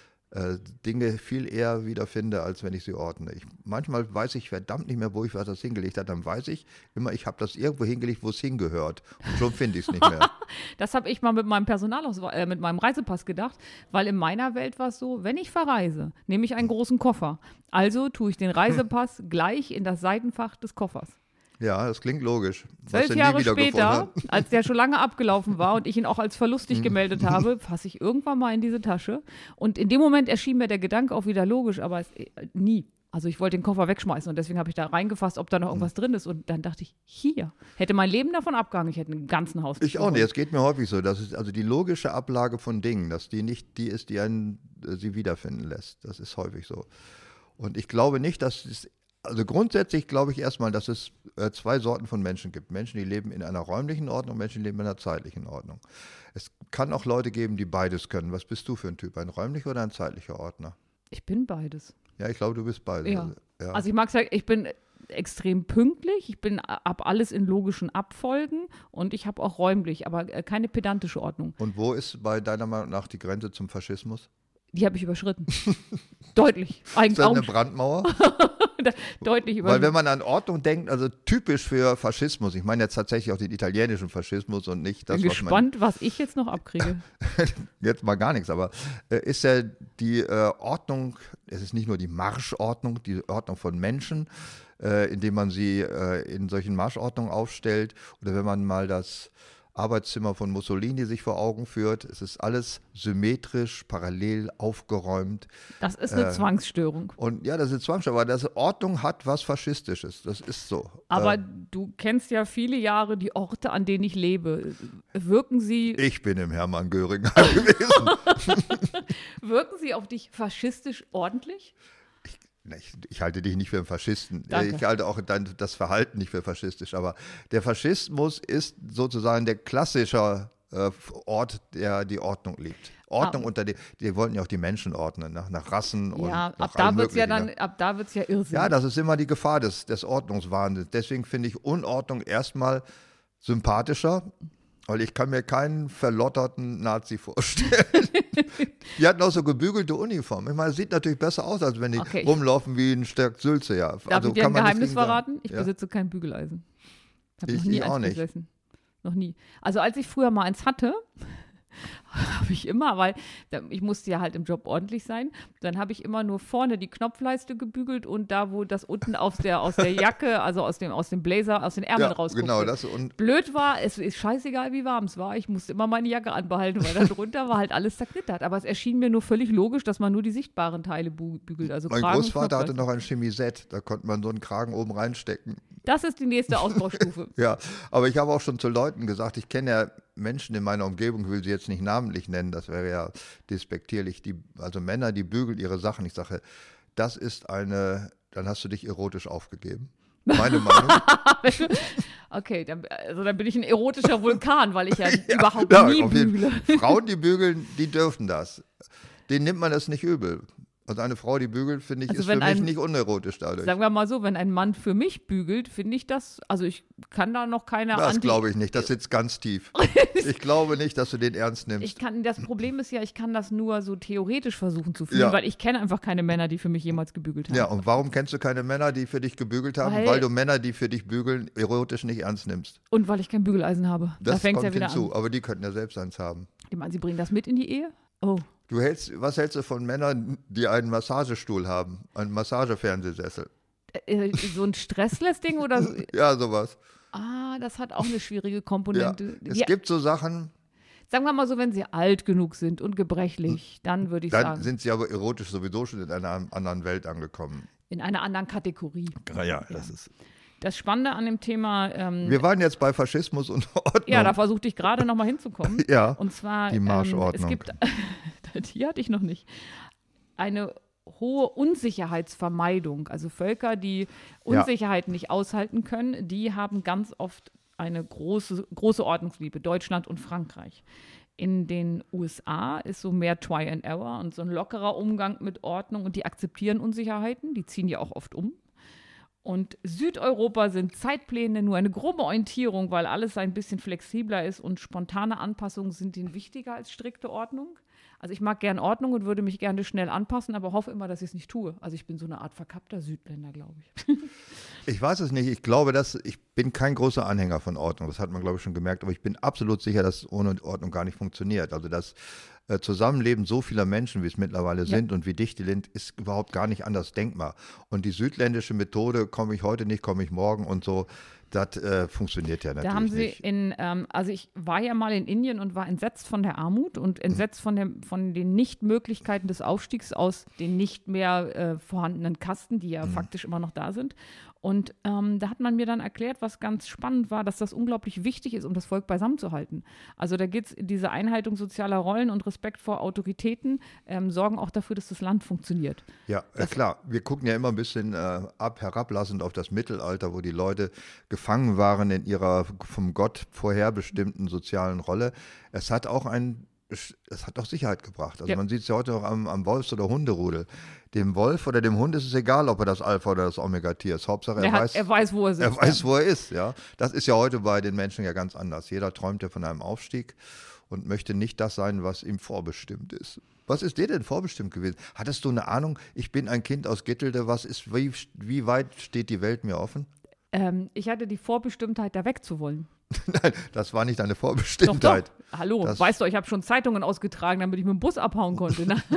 Dinge viel eher wiederfinde, als wenn ich sie ordne. Manchmal weiß ich verdammt nicht mehr, wo ich was das hingelegt habe. Dann weiß ich immer, ich habe das irgendwo hingelegt, wo es hingehört. Und schon finde ich es nicht mehr. Das habe ich mal mit meinem mit meinem Reisepass gedacht, weil in meiner Welt war es so, wenn ich verreise, nehme ich einen großen Koffer. Also tue ich den Reisepass gleich in das Seitenfach des Koffers. Ja, das klingt logisch. 12 Jahre später, als der schon lange abgelaufen war und ich ihn auch als verlustig gemeldet habe, fasse ich irgendwann mal in diese Tasche. Und in dem Moment erschien mir der Gedanke auch wieder logisch, aber nie. Also ich wollte den Koffer wegschmeißen und deswegen habe ich da reingefasst, ob da noch irgendwas drin ist. Und dann dachte ich, hier, hätte mein Leben davon abgehangen, ich hätte einen ganzen Haus. Ich auch nicht, es geht mir häufig so. Das ist also die logische Ablage von Dingen, dass die nicht die ist, die einen sie wiederfinden lässt. Das ist häufig so. Und ich glaube nicht, dass es also grundsätzlich glaube ich erstmal, dass es zwei Sorten von Menschen gibt. Menschen, die leben in einer räumlichen Ordnung, Menschen, die leben in einer zeitlichen Ordnung. Es kann auch Leute geben, die beides können. Was bist du für ein Typ, ein räumlicher oder ein zeitlicher Ordner? Ich bin beides. Ja, ich glaube, du bist beides. Ja. Also ich mag sagen, ich bin extrem pünktlich, ich habe alles in logischen Abfolgen und ich habe auch räumlich, aber keine pedantische Ordnung. Und wo ist bei deiner Meinung nach die Grenze zum Faschismus? Die habe ich überschritten. Deutlich. Ist das eine Brandmauer? Deutlich überschritten. Weil wenn man an Ordnung denkt, also typisch für Faschismus, ich meine jetzt tatsächlich auch den italienischen Faschismus und nicht das, ich bin gespannt, was ich jetzt noch abkriege. Jetzt mal gar nichts, aber ist ja die Ordnung, es ist nicht nur die Marschordnung, die Ordnung von Menschen, indem man sie in solchen Marschordnungen aufstellt, oder wenn man mal das Arbeitszimmer von Mussolini sich vor Augen führt. Es ist alles symmetrisch, parallel, aufgeräumt. Das ist eine Zwangsstörung. Und ja, das ist eine Zwangsstörung, aber das Ordnung hat was Faschistisches. Das ist so. Aber du kennst ja viele Jahre die Orte, an denen ich lebe. Wirken sie... Ich bin im Hermann Göring gewesen. Wirken sie auf dich faschistisch ordentlich? Ich halte dich nicht für einen Faschisten. Danke. Ich halte auch das Verhalten nicht für faschistisch. Aber der Faschismus ist sozusagen der klassische Ort, der die Ordnung liebt. Ordnung unter die wollten ja auch die Menschen ordnen, nach Rassen und ab da wird's ja irrsinnig. Ja, das ist immer die Gefahr des Ordnungswahns. Deswegen finde ich Unordnung erstmal sympathischer, weil ich kann mir keinen verlotterten Nazi vorstellen. Die hatten auch so gebügelte Uniformen. Ich meine, es sieht natürlich besser aus, als wenn die rumlaufen wie ein Stärk Sülze. Ja. Darf ich dir ein Geheimnis verraten? Ich besitze kein Bügeleisen. Ich noch nie auch eins nicht. besessen. Noch nie. Also als ich früher mal eins hatte, habe ich immer, weil ich musste ja halt im Job ordentlich sein, dann habe ich immer nur vorne die Knopfleiste gebügelt und da, wo das unten aus der Jacke, also aus dem Blazer, aus den Ärmeln rausguckte. Genau, das und blöd war, es ist scheißegal, wie warm es war. Ich musste immer meine Jacke anbehalten, weil da drunter war halt alles zerknittert. Aber es erschien mir nur völlig logisch, dass man nur die sichtbaren Teile bügelt. Also mein Kragen Großvater hatte noch ein Chemisett, da konnte man so einen Kragen oben reinstecken. Das ist die nächste Ausbaustufe. Ja, aber ich habe auch schon zu Leuten gesagt, ich kenne ja Menschen in meiner Umgebung, ich will sie jetzt nicht namentlich nennen, das wäre ja despektierlich, also Männer, die bügeln ihre Sachen. Ich sage, das ist dann hast du dich erotisch aufgegeben. Meine Meinung. Okay, dann bin ich ein erotischer Vulkan, weil ich ja überhaupt nie bügle. Frauen, die bügeln, die dürfen das. Denen nimmt man das nicht übel. Also eine Frau, die bügelt, finde ich, ist für mich nicht unerotisch dadurch. Sagen wir mal so, wenn ein Mann für mich bügelt, finde ich das, also ich kann da noch keine Das glaube ich nicht, das sitzt ganz tief. Ich glaube nicht, dass du den ernst nimmst. Das Problem ist ja, ich kann das nur so theoretisch versuchen zu fühlen, weil ich kenne einfach keine Männer, die für mich jemals gebügelt haben. Ja, und warum kennst du keine Männer, die für dich gebügelt haben? Weil du Männer, die für dich bügeln, erotisch nicht ernst nimmst. Und weil ich kein Bügeleisen habe. Das da fängt kommt ja wieder hinzu, an. Aber die könnten ja selbst eins haben. Ich meine, sie bringen das mit in die Ehe? Oh. Was hältst du von Männern, die einen Massagestuhl haben, einen Massagefernsehsessel? So ein Stressless-Ding oder so? Ja, sowas. Das hat auch eine schwierige Komponente. Ja, es gibt so Sachen. Sagen wir mal so, wenn sie alt genug sind und gebrechlich, dann würde ich sagen. Dann sind sie aber erotisch sowieso schon in einer anderen Welt angekommen. In einer anderen Kategorie. Ja, das ist. Das Spannende an dem Thema. Wir waren jetzt bei Faschismus und Ordnung. Ja, da versuchte ich gerade nochmal hinzukommen. Ja. Und zwar. Die Marschordnung. Es gibt. Die hatte ich noch nicht. Eine hohe Unsicherheitsvermeidung. Also Völker, die Unsicherheiten nicht aushalten können, die haben ganz oft eine große Ordnungsliebe. Deutschland und Frankreich. In den USA ist so mehr Try and Error und so ein lockerer Umgang mit Ordnung und die akzeptieren Unsicherheiten, die ziehen ja auch oft um. Und Südeuropa sind Zeitpläne nur eine grobe Orientierung, weil alles ein bisschen flexibler ist und spontane Anpassungen sind ihnen wichtiger als strikte Ordnung. Also ich mag gern Ordnung und würde mich gerne schnell anpassen, aber hoffe immer, dass ich es nicht tue. Also ich bin so eine Art verkappter Südländer, glaube ich. Ich weiß es nicht. Ich glaube, ich bin kein großer Anhänger von Ordnung. Das hat man, glaube ich, schon gemerkt. Aber ich bin absolut sicher, dass ohne Ordnung gar nicht funktioniert. Also das Zusammenleben so vieler Menschen, wie es mittlerweile sind und wie dicht die sind, ist überhaupt gar nicht anders denkbar. Und die südländische Methode, komme ich heute nicht, komme ich morgen und so, das funktioniert ja natürlich da haben Sie nicht. Also ich war ja mal in Indien und war entsetzt von der Armut und entsetzt von den Nichtmöglichkeiten des Aufstiegs aus den nicht mehr vorhandenen Kasten, die ja faktisch immer noch da sind. Und da hat man mir dann erklärt, was ganz spannend war, dass das unglaublich wichtig ist, um das Volk beisammen zu halten. Also da geht es, diese Einhaltung sozialer Rollen und Respekt vor Autoritäten sorgen auch dafür, dass das Land funktioniert. Ja, klar. Wir gucken ja immer ein bisschen herablassend auf das Mittelalter, wo die Leute gefangen waren in ihrer vom Gott vorherbestimmten sozialen Rolle. Es hat auch Sicherheit gebracht. Also man sieht es ja heute noch am Wolfs- oder Hunderudel. Dem Wolf oder dem Hund ist es egal, ob er das Alpha oder das Omega-Tier ist. Hauptsache er weiß, wo er sitzt. Er weiß, wo er ist. Ja? Das ist ja heute bei den Menschen ja ganz anders. Jeder träumt ja von einem Aufstieg und möchte nicht das sein, was ihm vorbestimmt ist. Was ist dir denn vorbestimmt gewesen? Hattest du eine Ahnung? Ich bin ein Kind aus Gittelde. Wie weit steht die Welt mir offen? Ich hatte die Vorbestimmtheit, da wegzuwollen. Nein, das war nicht deine Vorbestimmtheit. Doch. Hallo, weißt du, ich habe schon Zeitungen ausgetragen, damit ich mit dem Bus abhauen konnte. Ne?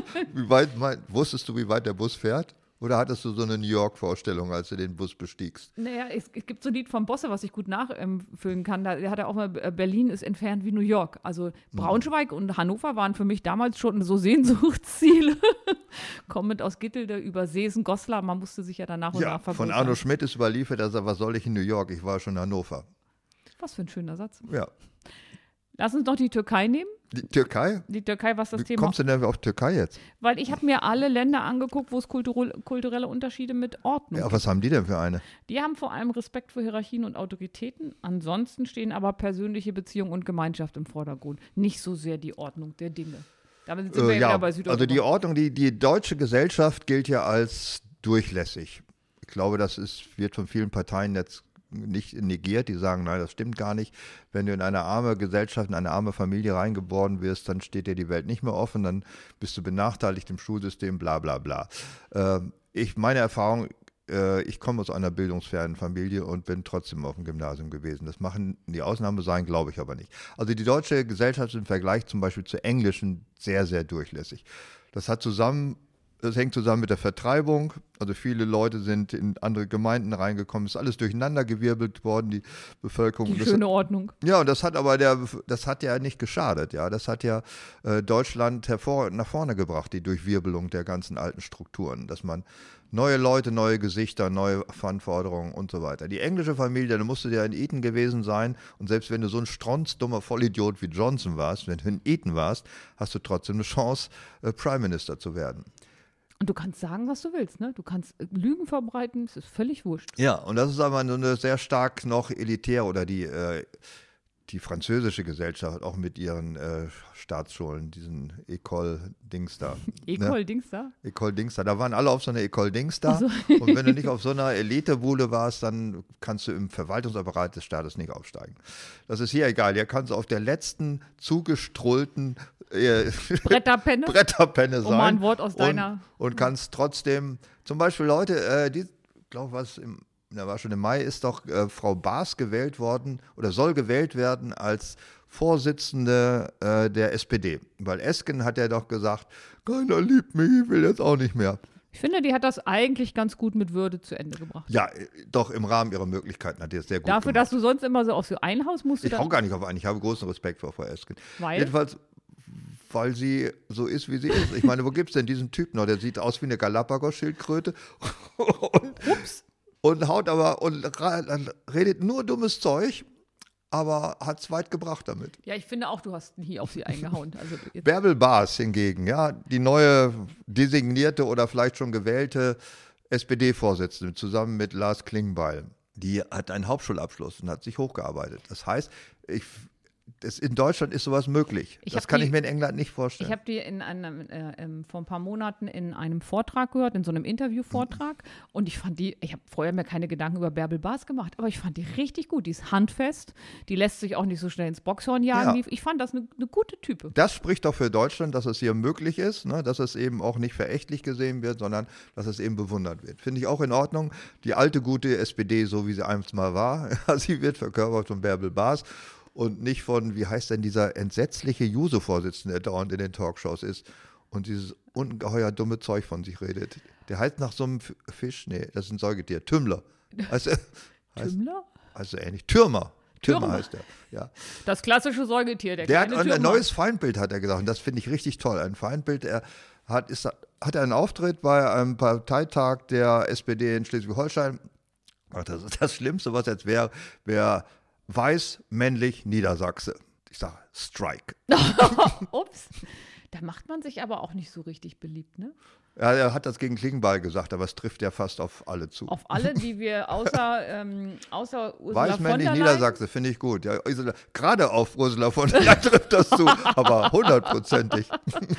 Wusstest du, wie weit der Bus fährt? Oder hattest du so eine New York-Vorstellung, als du den Bus bestiegst? Naja, es gibt so ein Lied von Bosse, was ich gut nachfüllen kann. Der hat ja auch mal, Berlin ist entfernt wie New York. Also Braunschweig und Hannover waren für mich damals schon so Sehnsuchtsziele. Kommend aus Gittelde über Seesen, Goslar, man musste sich ja danach und nach vergrößern. Von Arno Schmidt ist überliefert, dass er, was soll ich in New York? Ich war schon in Hannover. Was für ein schöner Satz. Ja. Lass uns noch die Türkei nehmen. Die Türkei? Die Türkei, was das Wie Thema... kommst du denn auf Türkei jetzt? Weil ich habe mir alle Länder angeguckt, wo es kulturelle Unterschiede mit Ordnung Ja, was haben die denn für eine? Die haben vor allem Respekt vor Hierarchien und Autoritäten. Ansonsten stehen aber persönliche Beziehungen und Gemeinschaft im Vordergrund. Nicht so sehr die Ordnung der Dinge. Damit sind wir wieder bei Südeuropa. Also die Ordnung, die deutsche Gesellschaft gilt ja als durchlässig. Ich glaube, wird von vielen Parteien jetzt nicht negiert, die sagen, nein, das stimmt gar nicht. Wenn du in eine arme Gesellschaft, in eine arme Familie reingeboren wirst, dann steht dir die Welt nicht mehr offen, dann bist du benachteiligt im Schulsystem, bla bla bla. Meine Erfahrung, ich komme aus einer bildungsfernen Familie und bin trotzdem auf dem Gymnasium gewesen. Das machen die Ausnahme sein, glaube ich aber nicht. Also die deutsche Gesellschaft ist im Vergleich zum Beispiel zur englischen sehr, sehr durchlässig. Das hat zusammen Das hängt zusammen mit der Vertreibung. Also viele Leute sind in andere Gemeinden reingekommen. Es ist alles durcheinandergewirbelt worden, die Bevölkerung. Die schöne Ordnung. Ja, und das hat aber das hat ja nicht geschadet. Ja, das hat ja Deutschland nach vorne gebracht, die Durchwirbelung der ganzen alten Strukturen, dass man neue Leute, neue Gesichter, neue Anforderungen und so weiter. Die englische Familie, da musst du ja in Eton gewesen sein und selbst wenn du so ein strunzdummer Vollidiot wie Johnson warst, wenn du in Eton warst, hast du trotzdem eine Chance, Prime Minister zu werden. Und du kannst sagen, was du willst, ne? Du kannst Lügen verbreiten, es ist völlig wurscht. Ja, und das ist aber so eine sehr stark noch elitär oder die französische Gesellschaft auch mit ihren Staatsschulen, diesen École-Dings da. École-Dings da? École-Dings da. Da waren alle auf so einer École-Dings da. Also. Und wenn du nicht auf so einer Elitebude warst, dann kannst du im Verwaltungsapparat des Staates nicht aufsteigen. Das ist hier egal. Hier kannst du auf der letzten zugestrullten Bretterpenne sein. Um mal ein Wort aus deiner. Und kannst trotzdem, zum Beispiel Leute, die, glaube ich, da war schon im Mai, ist doch Frau Baas gewählt worden oder soll gewählt werden als Vorsitzende der SPD. Weil Esken hat ja doch gesagt, keiner liebt mich, ich will jetzt auch nicht mehr. Ich finde, die hat das eigentlich ganz gut mit Würde zu Ende gebracht. Ja, doch im Rahmen ihrer Möglichkeiten hat die das sehr gut Dafür, gemacht. dass du sonst immer so auf so ein Haus musst. Ich hau gar nicht auf einen, ich habe großen Respekt vor Frau Esken. Jedenfalls, weil sie so ist, wie sie ist. Ich meine, wo gibt es denn diesen Typ noch? Der sieht aus wie eine Galapagos-Schildkröte und haut aber und redet nur dummes Zeug, aber hat es weit gebracht damit. Ja, ich finde auch, du hast nie auf sie eingehauen. Also Bärbel Baas hingegen, ja, die neue designierte oder vielleicht schon gewählte SPD-Vorsitzende zusammen mit Lars Klingbeil, die hat einen Hauptschulabschluss und hat sich hochgearbeitet. Das heißt, in Deutschland ist sowas möglich. Das kann ich mir in England nicht vorstellen. Ich habe die vor ein paar Monaten in einem Vortrag gehört, in so einem Interviewvortrag. Und ich habe vorher mir keine Gedanken über Bärbel Baas gemacht, aber ich fand die richtig gut. Die ist handfest, die lässt sich auch nicht so schnell ins Boxhorn jagen. Ja. Ich fand das eine gute Type. Das spricht doch für Deutschland, dass es hier möglich ist, ne? Dass es eben auch nicht verächtlich gesehen wird, sondern dass es eben bewundert wird. Finde ich auch in Ordnung. Die alte, gute SPD, so wie sie einmal war, sie wird verkörpert von Bärbel Baas. Und nicht von, wie heißt denn dieser entsetzliche Juso-Vorsitzende, der dauernd in den Talkshows ist und dieses ungeheuer dumme Zeug von sich redet. Der heißt nach so einem Fisch, nee, das ist ein Säugetier, Tümmler. Tümmler? Also ähnlich, Türmer heißt er, ja. Das klassische Säugetier, der hat ein neues Feindbild, hat er gesagt, und das finde ich richtig toll. Ein Feindbild, hat einen Auftritt bei einem Parteitag der SPD in Schleswig-Holstein. Das ist das Schlimmste, was jetzt wäre weiß, männlich, Niedersachse. Ich sage, Strike. Ups. Da macht man sich aber auch nicht so richtig beliebt, ne? Ja, er hat das gegen Klingenberg gesagt, aber es trifft ja fast auf alle zu. Auf alle, die wir außer Ursula weiß, von männlich, der Leyen. Niedersachse, finde ich gut. Ja, gerade auf Ursula von der Leyen trifft das zu, aber 100%ig.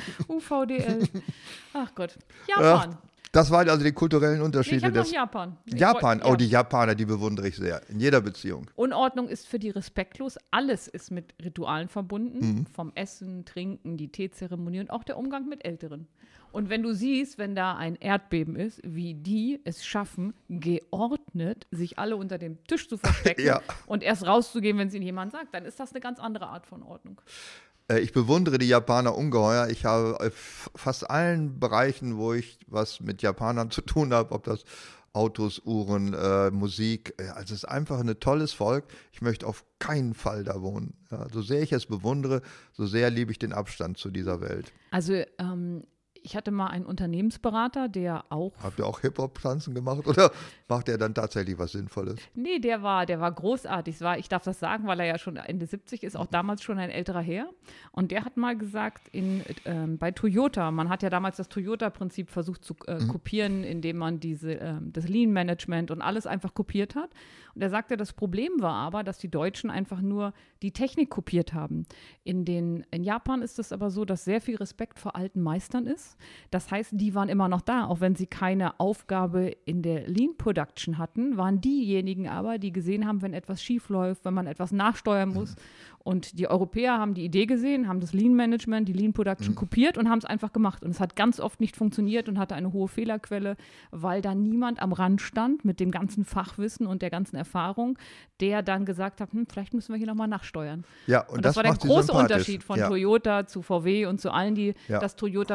UVDL. Ach Gott. Japan. Das waren also die kulturellen Unterschiede. Ich habe noch Japan. Die Japaner, die bewundere ich sehr, in jeder Beziehung. Unordnung ist für die respektlos. Alles ist mit Ritualen verbunden. Vom Essen, Trinken, die Teezeremonie und auch der Umgang mit Älteren. Und wenn du siehst, wenn da ein Erdbeben ist, wie die es schaffen, geordnet sich alle unter dem Tisch zu verstecken und erst rauszugehen, wenn es ihnen jemand sagt, dann ist das eine ganz andere Art von Ordnung. Ich bewundere die Japaner ungeheuer. Ich habe fast allen Bereichen, wo ich was mit Japanern zu tun habe, ob das Autos, Uhren, Musik, also es ist einfach ein tolles Volk. Ich möchte auf keinen Fall da wohnen. Ja, so sehr ich es bewundere, so sehr liebe ich den Abstand zu dieser Welt. Also ich hatte mal einen Unternehmensberater, der auch... Habt ihr auch Hip-Hop-Tanzen gemacht oder macht er dann tatsächlich was Sinnvolles? Nee, der war großartig. Ich darf das sagen, weil er ja schon Ende 70 ist, auch damals schon ein älterer Herr. Und der hat mal gesagt, bei Toyota, man hat ja damals das Toyota-Prinzip versucht zu kopieren, indem man das Lean-Management und alles einfach kopiert hat. Und er sagte, das Problem war aber, dass die Deutschen einfach nur die Technik kopiert haben. In Japan ist es aber so, dass sehr viel Respekt vor alten Meistern ist. Das heißt, die waren immer noch da, auch wenn sie keine Aufgabe in der Lean Production hatten, waren diejenigen aber, die gesehen haben, wenn etwas schief läuft, wenn man etwas nachsteuern muss. Und die Europäer haben die Idee gesehen, haben das Lean Management, die Lean Production kopiert und haben es einfach gemacht. Und es hat ganz oft nicht funktioniert und hatte eine hohe Fehlerquelle, weil da niemand am Rand stand mit dem ganzen Fachwissen und der ganzen Erfahrung, der dann gesagt hat, vielleicht müssen wir hier nochmal nachsteuern. Ja, und das war der große Unterschied von Toyota zu VW und zu allen, die das Toyota-Prinzip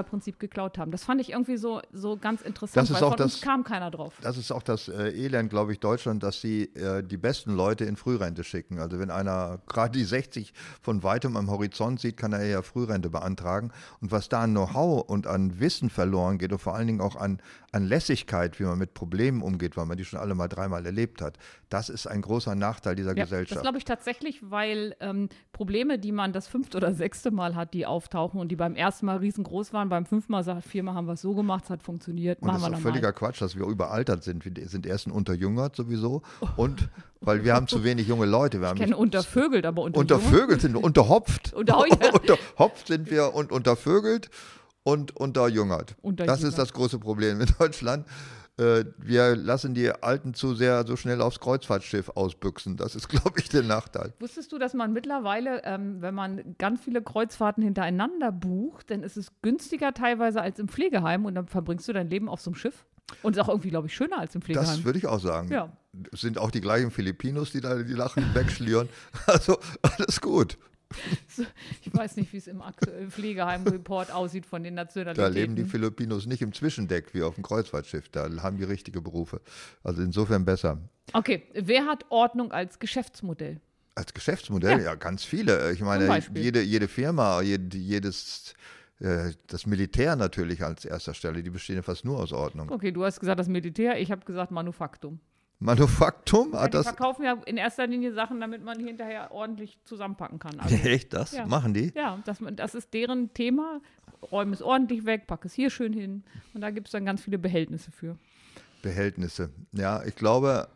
geklaut haben. Das fand ich irgendwie so ganz interessant, weil von uns kam keiner drauf. Das ist auch das Elend, glaube ich, Deutschland, dass sie die besten Leute in Frührente schicken. Also wenn einer gerade die 60 von weitem am Horizont sieht, kann er ja Frührente beantragen. Und was da an Know-how und an Wissen verloren geht und vor allen Dingen auch an Lässigkeit, wie man mit Problemen umgeht, weil man die schon alle mal dreimal erlebt hat, das ist ein großer Nachteil dieser Gesellschaft. Das glaube ich tatsächlich, weil Probleme, die man das 5. oder 6. Mal hat, die auftauchen und die beim ersten Mal riesengroß waren, beim 5. Mal sagt, 4 Mal haben wir es so gemacht, es hat funktioniert, und machen wir nochmal. Das ist völliger Quatsch, dass wir überaltert sind. Wir sind erst unterjüngert sowieso und weil wir haben zu wenig junge Leute. Wir haben kenne untervögelt, aber untervögelt sind wir, unterhopft. Unterhopft sind wir und untervögelt und unterjüngert. Das ist das große Problem in Deutschland. Wir lassen die Alten zu sehr so schnell aufs Kreuzfahrtschiff ausbüchsen. Das ist, glaube ich, der Nachteil. Wusstest du, dass man mittlerweile, wenn man ganz viele Kreuzfahrten hintereinander bucht, dann ist es günstiger teilweise als im Pflegeheim und dann verbringst du dein Leben auf so einem Schiff? Und ist auch irgendwie, glaube ich, schöner als im Pflegeheim. Das würde ich auch sagen. Ja. Es sind auch die gleichen Filipinos, die da die Lachen wegschlieren. Also alles gut. Ich weiß nicht, wie es im aktuellen Pflegeheim-Report aussieht von den Nationalitäten. Da leben die Filipinos nicht im Zwischendeck wie auf dem Kreuzfahrtschiff. Da haben die richtige Berufe. Also insofern besser. Okay, wer hat Ordnung als Geschäftsmodell? Als Geschäftsmodell? Ja, ganz viele. Ich meine, jede Firma, das Militär natürlich als erster Stelle, die bestehen ja fast nur aus Ordnung. Okay, du hast gesagt das Militär, ich habe gesagt Manufaktum. Manufaktum? Ja, die verkaufen ja in erster Linie Sachen, damit man hinterher ordentlich zusammenpacken kann. Also, echt, das? Ja. Machen die? Ja, das ist deren Thema. Räume es ordentlich weg, pack es hier schön hin. Und da gibt es dann ganz viele Behältnisse für. Behältnisse. Ja, ich glaube,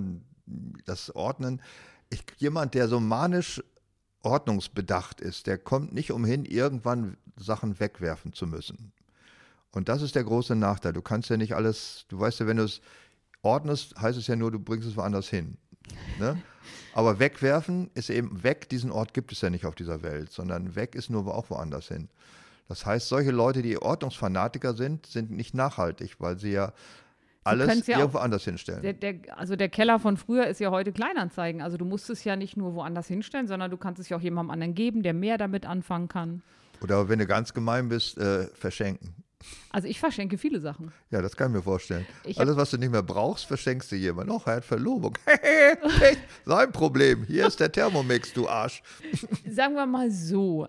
das Ordnen, jemand, der so manisch ordnungsbedacht ist, der kommt nicht umhin, irgendwann Sachen wegwerfen zu müssen. Und das ist der große Nachteil. Du kannst ja nicht alles, du weißt ja, wenn du es ordnest, heißt es ja nur, du bringst es woanders hin. Ne? Aber wegwerfen ist eben weg, diesen Ort gibt es ja nicht auf dieser Welt, sondern weg ist nur auch woanders hin. Das heißt, solche Leute, die Ordnungsfanatiker sind nicht nachhaltig, weil sie ja alles irgendwo anders hinstellen. Also der Keller von früher ist ja heute Kleinanzeigen. Also du musst es ja nicht nur woanders hinstellen, sondern du kannst es ja auch jemandem anderen geben, der mehr damit anfangen kann. Oder wenn du ganz gemein bist, verschenken. Also ich verschenke viele Sachen. Ja, das kann ich mir vorstellen. Alles, was du nicht mehr brauchst, verschenkst du jemandem. Er hat Verlobung. Sein Problem. Hier ist der Thermomix, du Arsch. Sagen wir mal so,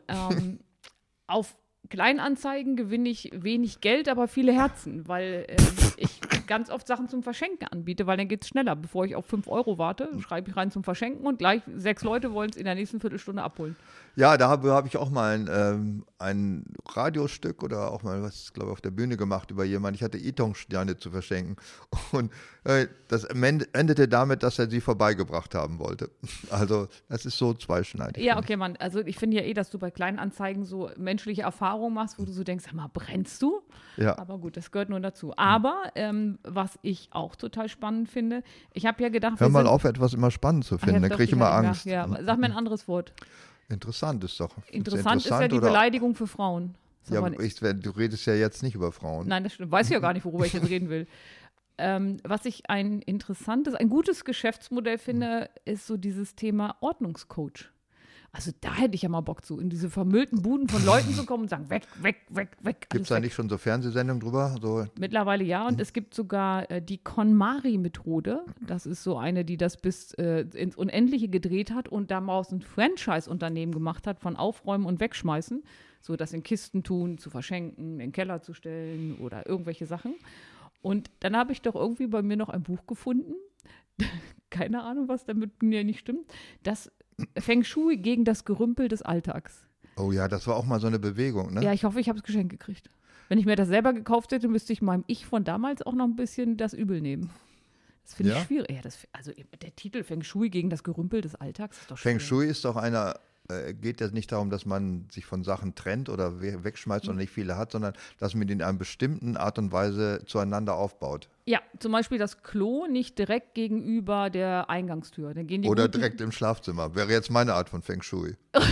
auf Kleinanzeigen gewinne ich wenig Geld, aber viele Herzen, weil ich ganz oft Sachen zum Verschenken anbiete, weil dann geht es schneller. Bevor ich auf 5 € warte, schreibe ich rein zum Verschenken und gleich 6 Leute wollen es in der nächsten Viertelstunde abholen. Ja, da hab ich auch mal ein Radiostück oder auch mal was, glaube ich, auf der Bühne gemacht über jemanden. Ich hatte Ytong-Sterne zu verschenken und das endete damit, dass er sie vorbeigebracht haben wollte. Also das ist so zweischneidig. Ja, okay, Mann. Also ich finde ja dass du bei Kleinanzeigen so menschliche Erfahrungen machst, wo du so denkst, sag mal, brennst du? Ja. Aber gut, das gehört nur dazu. Aber was ich auch total spannend finde, ich habe ja gedacht, hör mal auf, etwas immer spannend zu finden, dann kriege ich immer Angst. Ja, sag mir ein anderes Wort. Interessant ist doch. Interessant ist ja die Beleidigung für Frauen. Ja, du redest ja jetzt nicht über Frauen. Nein, das stimmt. Weiß ich ja gar nicht, worüber ich jetzt reden will. Was ich ein gutes Geschäftsmodell finde, ist so dieses Thema Ordnungscoach. Also da hätte ich ja mal Bock zu, in diese vermüllten Buden von Leuten zu kommen und sagen, weg, weg, weg, weg. Gibt es da nicht schon so Fernsehsendungen drüber? So? Mittlerweile ja, und es gibt sogar die KonMari-Methode. Das ist so eine, die das bis ins Unendliche gedreht hat und daraus ein Franchise-Unternehmen gemacht hat von Aufräumen und Wegschmeißen. So das in Kisten tun, zu verschenken, in den Keller zu stellen oder irgendwelche Sachen. Und dann habe ich doch irgendwie bei mir noch ein Buch gefunden. Keine Ahnung, was damit mir nicht stimmt. Das Feng Shui gegen das Gerümpel des Alltags. Oh ja, das war auch mal so eine Bewegung, ne? Ja, ich hoffe, ich habe es geschenkt gekriegt. Wenn ich mir das selber gekauft hätte, müsste ich meinem Ich von damals auch noch ein bisschen das Übel nehmen. Das finde ich schwierig. Ja, also der Titel Feng Shui gegen das Gerümpel des Alltags ist doch schwierig. Feng Shui ist doch geht ja nicht darum, dass man sich von Sachen trennt oder wegschmeißt und nicht viele hat, sondern dass man in einer bestimmten Art und Weise zueinander aufbaut. Ja, zum Beispiel das Klo nicht direkt gegenüber der Eingangstür. Dann gehen die oder direkt im Schlafzimmer. Wäre jetzt meine Art von Feng Shui.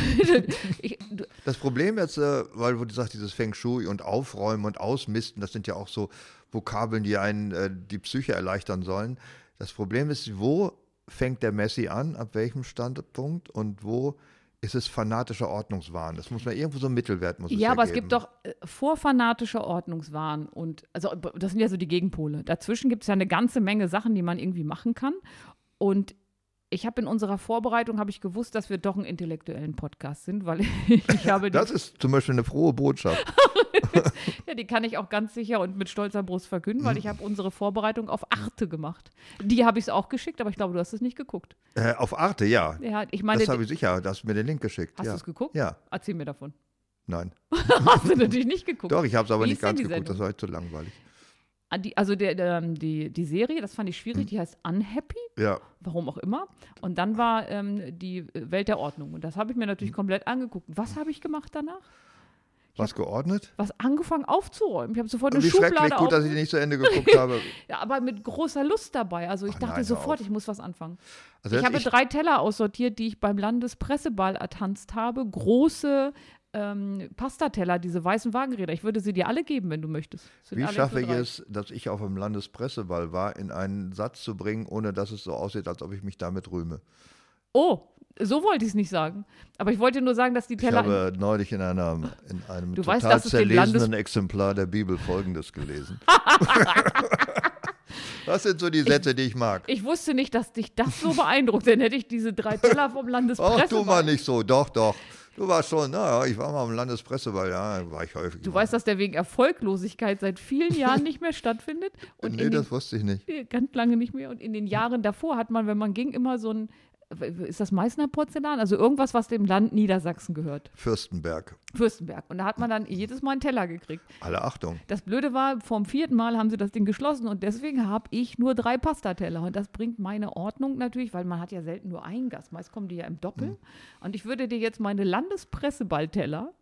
Das Problem jetzt, weil du sagst, dieses Feng Shui und Aufräumen und Ausmisten, das sind ja auch so Vokabeln, die einen die Psyche erleichtern sollen. Das Problem ist, wo fängt der Messi an, ab welchem Standpunkt und wo ist es fanatischer Ordnungswahn? Das muss man irgendwo so einen Mittelwert muss es Ja, aber es geben. gibt doch vorfanatischer Ordnungswahn und also das sind ja so die Gegenpole. Dazwischen gibt es ja eine ganze Menge Sachen, die man irgendwie machen kann. Und ich habe in unserer Vorbereitung gewusst, dass wir doch einen intellektuellen Podcast sind, weil ich habe Das ist zum Beispiel eine frohe Botschaft. ja, die kann ich auch ganz sicher und mit stolzer Brust verkünden, weil ich habe unsere Vorbereitung auf Arte gemacht. Die habe ich es auch geschickt, aber ich glaube, du hast es nicht geguckt. Auf Arte, ja. Ja, ich meine, Das habe ich sicher. Du hast mir den Link geschickt. hast ja. du es geguckt? Ja. Erzähl mir davon. Nein. Hast du natürlich nicht geguckt. Doch, ich habe es aber Wie nicht ist denn ganz die geguckt. Sendung? Das war halt zu langweilig. Die Serie, das fand ich schwierig, die heißt Unhappy, Ja. warum auch immer. Und dann war die Welt der Ordnung. Und das habe ich mir natürlich komplett angeguckt. Was habe ich gemacht danach? Was geordnet? Was angefangen aufzuräumen. Ich habe sofort eine Wie schrecklich Schublade gut, dass ich nicht zu Ende geguckt habe. Ja, aber mit großer Lust dabei. Also ich Ach dachte nein, hör sofort, auf. ich muss was anfangen. Also Ich habe 3 Teller aussortiert, die ich beim Landespresseball ertanzt habe. Große Pastateller, diese weißen Wagenräder. Ich würde sie dir alle geben, wenn du möchtest. Sind Wie alle schaffe für ich 3. es, dass ich auf dem Landespresseball war, in einen Satz zu bringen, ohne dass es so aussieht, als ob ich mich damit rühme? Oh, so wollte ich es nicht sagen. Aber ich wollte nur sagen, dass die Ich Teller. habe neulich in einem Du total weißt, dass es den zerlesenen Exemplar der Bibel Folgendes gelesen. Das sind so die Sätze, die ich mag. Ich wusste nicht, dass dich das so beeindruckt. Dann hätte ich diese 3 Teller vom Ach, Landespresseball. tu mal nicht so. Doch, doch. Du warst schon, naja, ich war mal am Landespresseball, ja, war ich häufig. Du weißt, dass der wegen Erfolglosigkeit seit vielen Jahren nicht mehr stattfindet? Und Nee, das wusste ich nicht. ganz lange nicht mehr. Und in den Jahren davor hat man, wenn man ging, immer so ein, ist das Meißner Porzellan? Also irgendwas, was dem Land Niedersachsen gehört. Fürstenberg. Fürstenberg. Und da hat man dann jedes Mal einen Teller gekriegt. Alle Achtung. Das Blöde war, vom 4. Mal haben sie das Ding geschlossen und deswegen habe ich nur 3 Pastateller. Und das bringt meine Ordnung natürlich, weil man hat ja selten nur einen Gast. Meist kommen die ja im Doppel. Und ich würde dir jetzt meine Landespresseballteller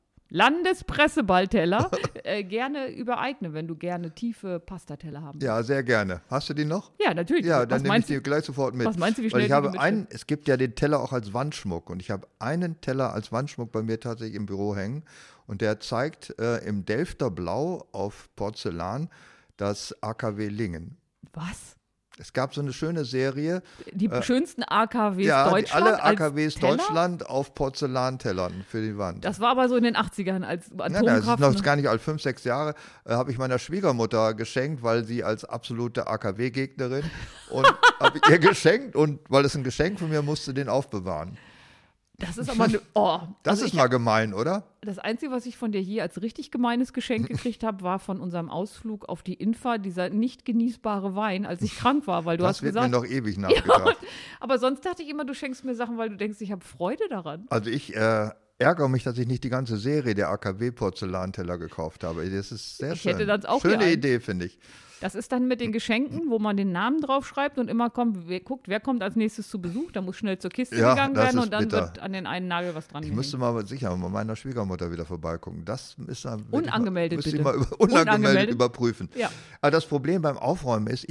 gerne übereignen, wenn du gerne tiefe Pastateller haben willst. Ja, sehr gerne. Hast du die noch? Ja, natürlich. Ja, dann Was nehme ich meinst die du? gleich sofort mit. Was meinst du, wie Weil schnell ich du habe die mitschleppst? es gibt ja den Teller auch als Wandschmuck und ich habe einen Teller als Wandschmuck bei mir tatsächlich im Büro hängen und der zeigt im Delfter Blau auf Porzellan das AKW Lingen. Was? Es gab so eine schöne Serie, Die schönsten AKWs ja, Deutschland alle als AKWs Teller? Deutschland auf Porzellantellern für die Wand. Das war aber so in den 80ern als Nein, das ist Atomkraft. noch gar nicht alt, 5, 6 Jahre, habe ich meiner Schwiegermutter geschenkt, weil sie als absolute AKW-Gegnerin und habe ihr geschenkt und weil es ein Geschenk von mir musste, den aufbewahren. Das ist aber eine. Oh, Das also ist mal gemein, oder? das Einzige, was ich von dir hier als richtig gemeines Geschenk gekriegt habe, war von unserem Ausflug auf die Infa, dieser nicht genießbare Wein, als ich krank war, weil du Das hast wird gesagt. mir noch ewig nachgedacht. Aber sonst dachte ich immer, du schenkst mir Sachen, weil du denkst, ich habe Freude daran. Also ich ärgere mich, dass ich nicht die ganze Serie der AKW-Porzellanteller gekauft habe. Das ist sehr Ich schön. hätte das auch Schöne gern. Idee, finde ich. Das ist dann mit den Geschenken, wo man den Namen draufschreibt und immer guckt, wer kommt als nächstes zu Besuch. Da muss schnell zur Kiste Ja, gegangen das werden ist und dann bitter. wird an den einen Nagel was dran Ich gehängt. müsste mal sicher bei meiner Schwiegermutter wieder vorbeigucken. Das ist dann Unangemeldet, müsste ich bitte. mal unangemeldet Unangemeldet. überprüfen. Ja. Aber das Problem beim Aufräumen ist,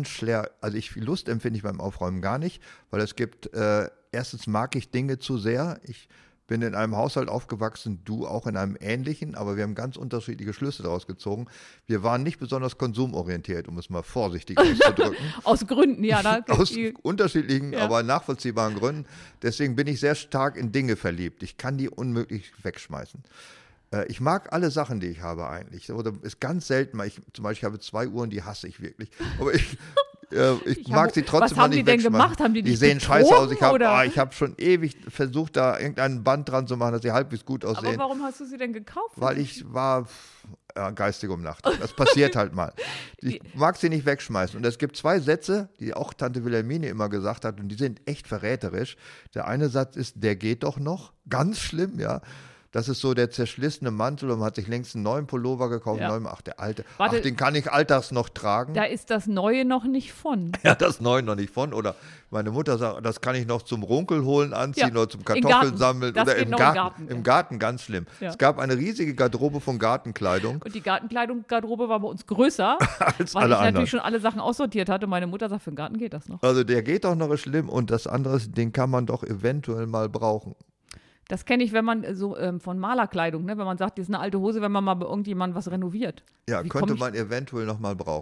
Lust empfinde ich beim Aufräumen gar nicht, weil es gibt, erstens mag ich Dinge zu sehr. Ich bin in einem Haushalt aufgewachsen, du auch in einem ähnlichen, aber wir haben ganz unterschiedliche Schlüsse daraus gezogen. Wir waren nicht besonders konsumorientiert, um es mal vorsichtig auszudrücken. Aus Gründen, ja. Aus unterschiedlichen, Ja. aber nachvollziehbaren Gründen. Deswegen bin ich sehr stark in Dinge verliebt. Ich kann die unmöglich wegschmeißen. Ich mag alle Sachen, die ich habe eigentlich. Oder ist ganz selten mal. Zum Beispiel habe 2 Uhren, die hasse ich wirklich. Aber ich mag sie trotzdem Was haben mal nicht die denn wegschmeißen. gemacht? Haben die dich sehen scheiße aus. betrogen, oder? Ich habe schon ewig versucht, da irgendein Band dran zu machen, dass sie halbwegs gut Aber aussehen. warum hast du sie denn gekauft? Weil ich war geistig umnachtet. Das passiert halt mal. Ich mag sie nicht wegschmeißen. Und es gibt 2 Sätze, die auch Tante Wilhelmine immer gesagt hat, und die sind echt verräterisch. Der eine Satz ist, der geht doch noch. Ganz schlimm, ja. Das ist so der zerschlissene Mantel und man hat sich längst einen neuen Pullover gekauft. Ja. Ach, der alte. Warte. Ach, den kann ich alltags noch tragen. Da ist das Neue noch nicht von. Ja, das Neue noch nicht von. Oder meine Mutter sagt, das kann ich noch zum Runkel holen anziehen Ja, oder zum im Kartoffeln Garten. sammeln. Das Oder geht im noch im Garten. Garten, ja. Im Garten, ganz schlimm. Ja. Es gab eine riesige Garderobe von Gartenkleidung. Und die Gartengarderobe war bei uns größer, Als weil alle ich natürlich anderen. schon alle Sachen aussortiert hatte. Meine Mutter sagt, für den Garten geht das noch. Also der geht doch noch, ist schlimm. Und das andere, den kann man doch eventuell mal brauchen. Das kenne ich, wenn man so von Malerkleidung, ne? Wenn man sagt, das ist eine alte Hose, wenn man mal bei irgendjemandem was renoviert. Ja, Wie könnte komm ich- man eventuell noch mal brauchen.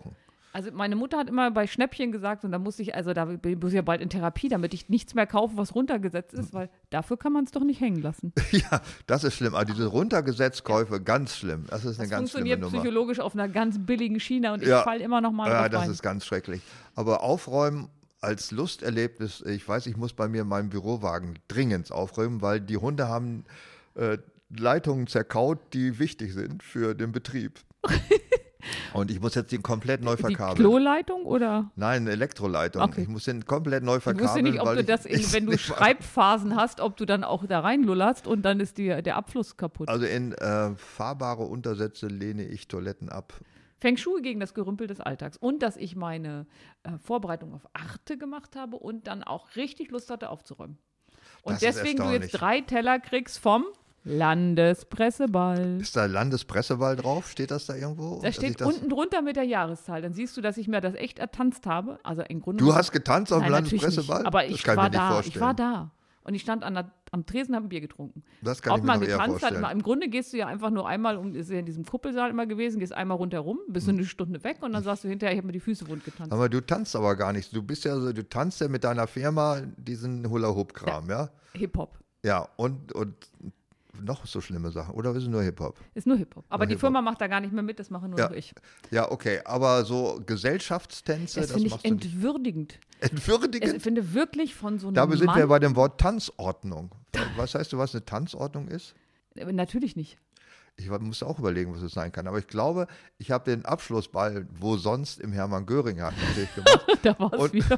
Also meine Mutter hat immer bei Schnäppchen gesagt, und da muss ich ja bald in Therapie, damit ich nichts mehr kaufe, was runtergesetzt ist, weil dafür kann man es doch nicht hängen lassen. Ja, das ist schlimm. Also diese Runtergesetzkäufe, ganz schlimm. Das ist eine ganz schlimme Nummer. Das funktioniert psychologisch auf einer ganz billigen Schiene und ich falle immer noch mal drauf rein. Ja, das ist ganz schrecklich. Aber aufräumen als Lusterlebnis, ich weiß, ich muss bei mir meinen Bürowagen dringend aufräumen, weil die Hunde haben Leitungen zerkaut, die wichtig sind für den Betrieb. Und ich muss jetzt den komplett neu verkabeln. Die Kloleitung oder? Nein, Elektroleitung. Okay. Ich muss den komplett neu verkabeln. Ich wusste nicht, ob du das, wenn du Schreibphasen hast, ob du dann auch da reinlullerst und dann ist der Abfluss kaputt. Also in fahrbare Untersätze lehne ich Toiletten ab. Feng Shui gegen das Gerümpel des Alltags. Und dass ich meine Vorbereitung auf Arte gemacht habe und dann auch richtig Lust hatte aufzuräumen. Und das deswegen du jetzt 3 Teller kriegst vom Landespresseball. Ist da Landespresseball drauf? Steht das da irgendwo? Da steht unten drunter mit der Jahreszahl. Dann siehst du, dass ich mir das echt ertanzt habe. Also im Grunde du hast getanzt auf dem Landespresseball? Aber ich war da. Ich war da. Und ich stand am Tresen, habe ein Bier getrunken. Das kann ich mir noch eher vorstellen. Im Grunde gehst du ja einfach nur einmal, ist ja in diesem Kuppelsaal immer gewesen, gehst einmal rundherum, bist du eine Stunde weg und dann sagst du hinterher, ich habe mir die Füße wund getanzt. Aber du tanzt aber gar nicht. Du tanzt ja mit deiner Firma diesen Hula-Hoop-Kram, ja? Hip-Hop. Ja, und noch so schlimme Sachen. Oder ist es nur Hip-Hop? Ist nur Hip-Hop. Aber die Firma macht da gar nicht mehr mit, das mache nur noch ich. Ja, okay. Aber so Gesellschaftstänze, das finde ich entwürdigend. Entwürdigend? Ich finde wirklich von so einem Dabei sind wir bei dem Wort Tanzordnung. Was heißt du, was eine Tanzordnung ist? Natürlich nicht. Ich muss auch überlegen, was es sein kann. Aber ich glaube, ich habe den Abschlussball, wo sonst im Hermann Göring hat, natürlich gemacht. Da war es wieder.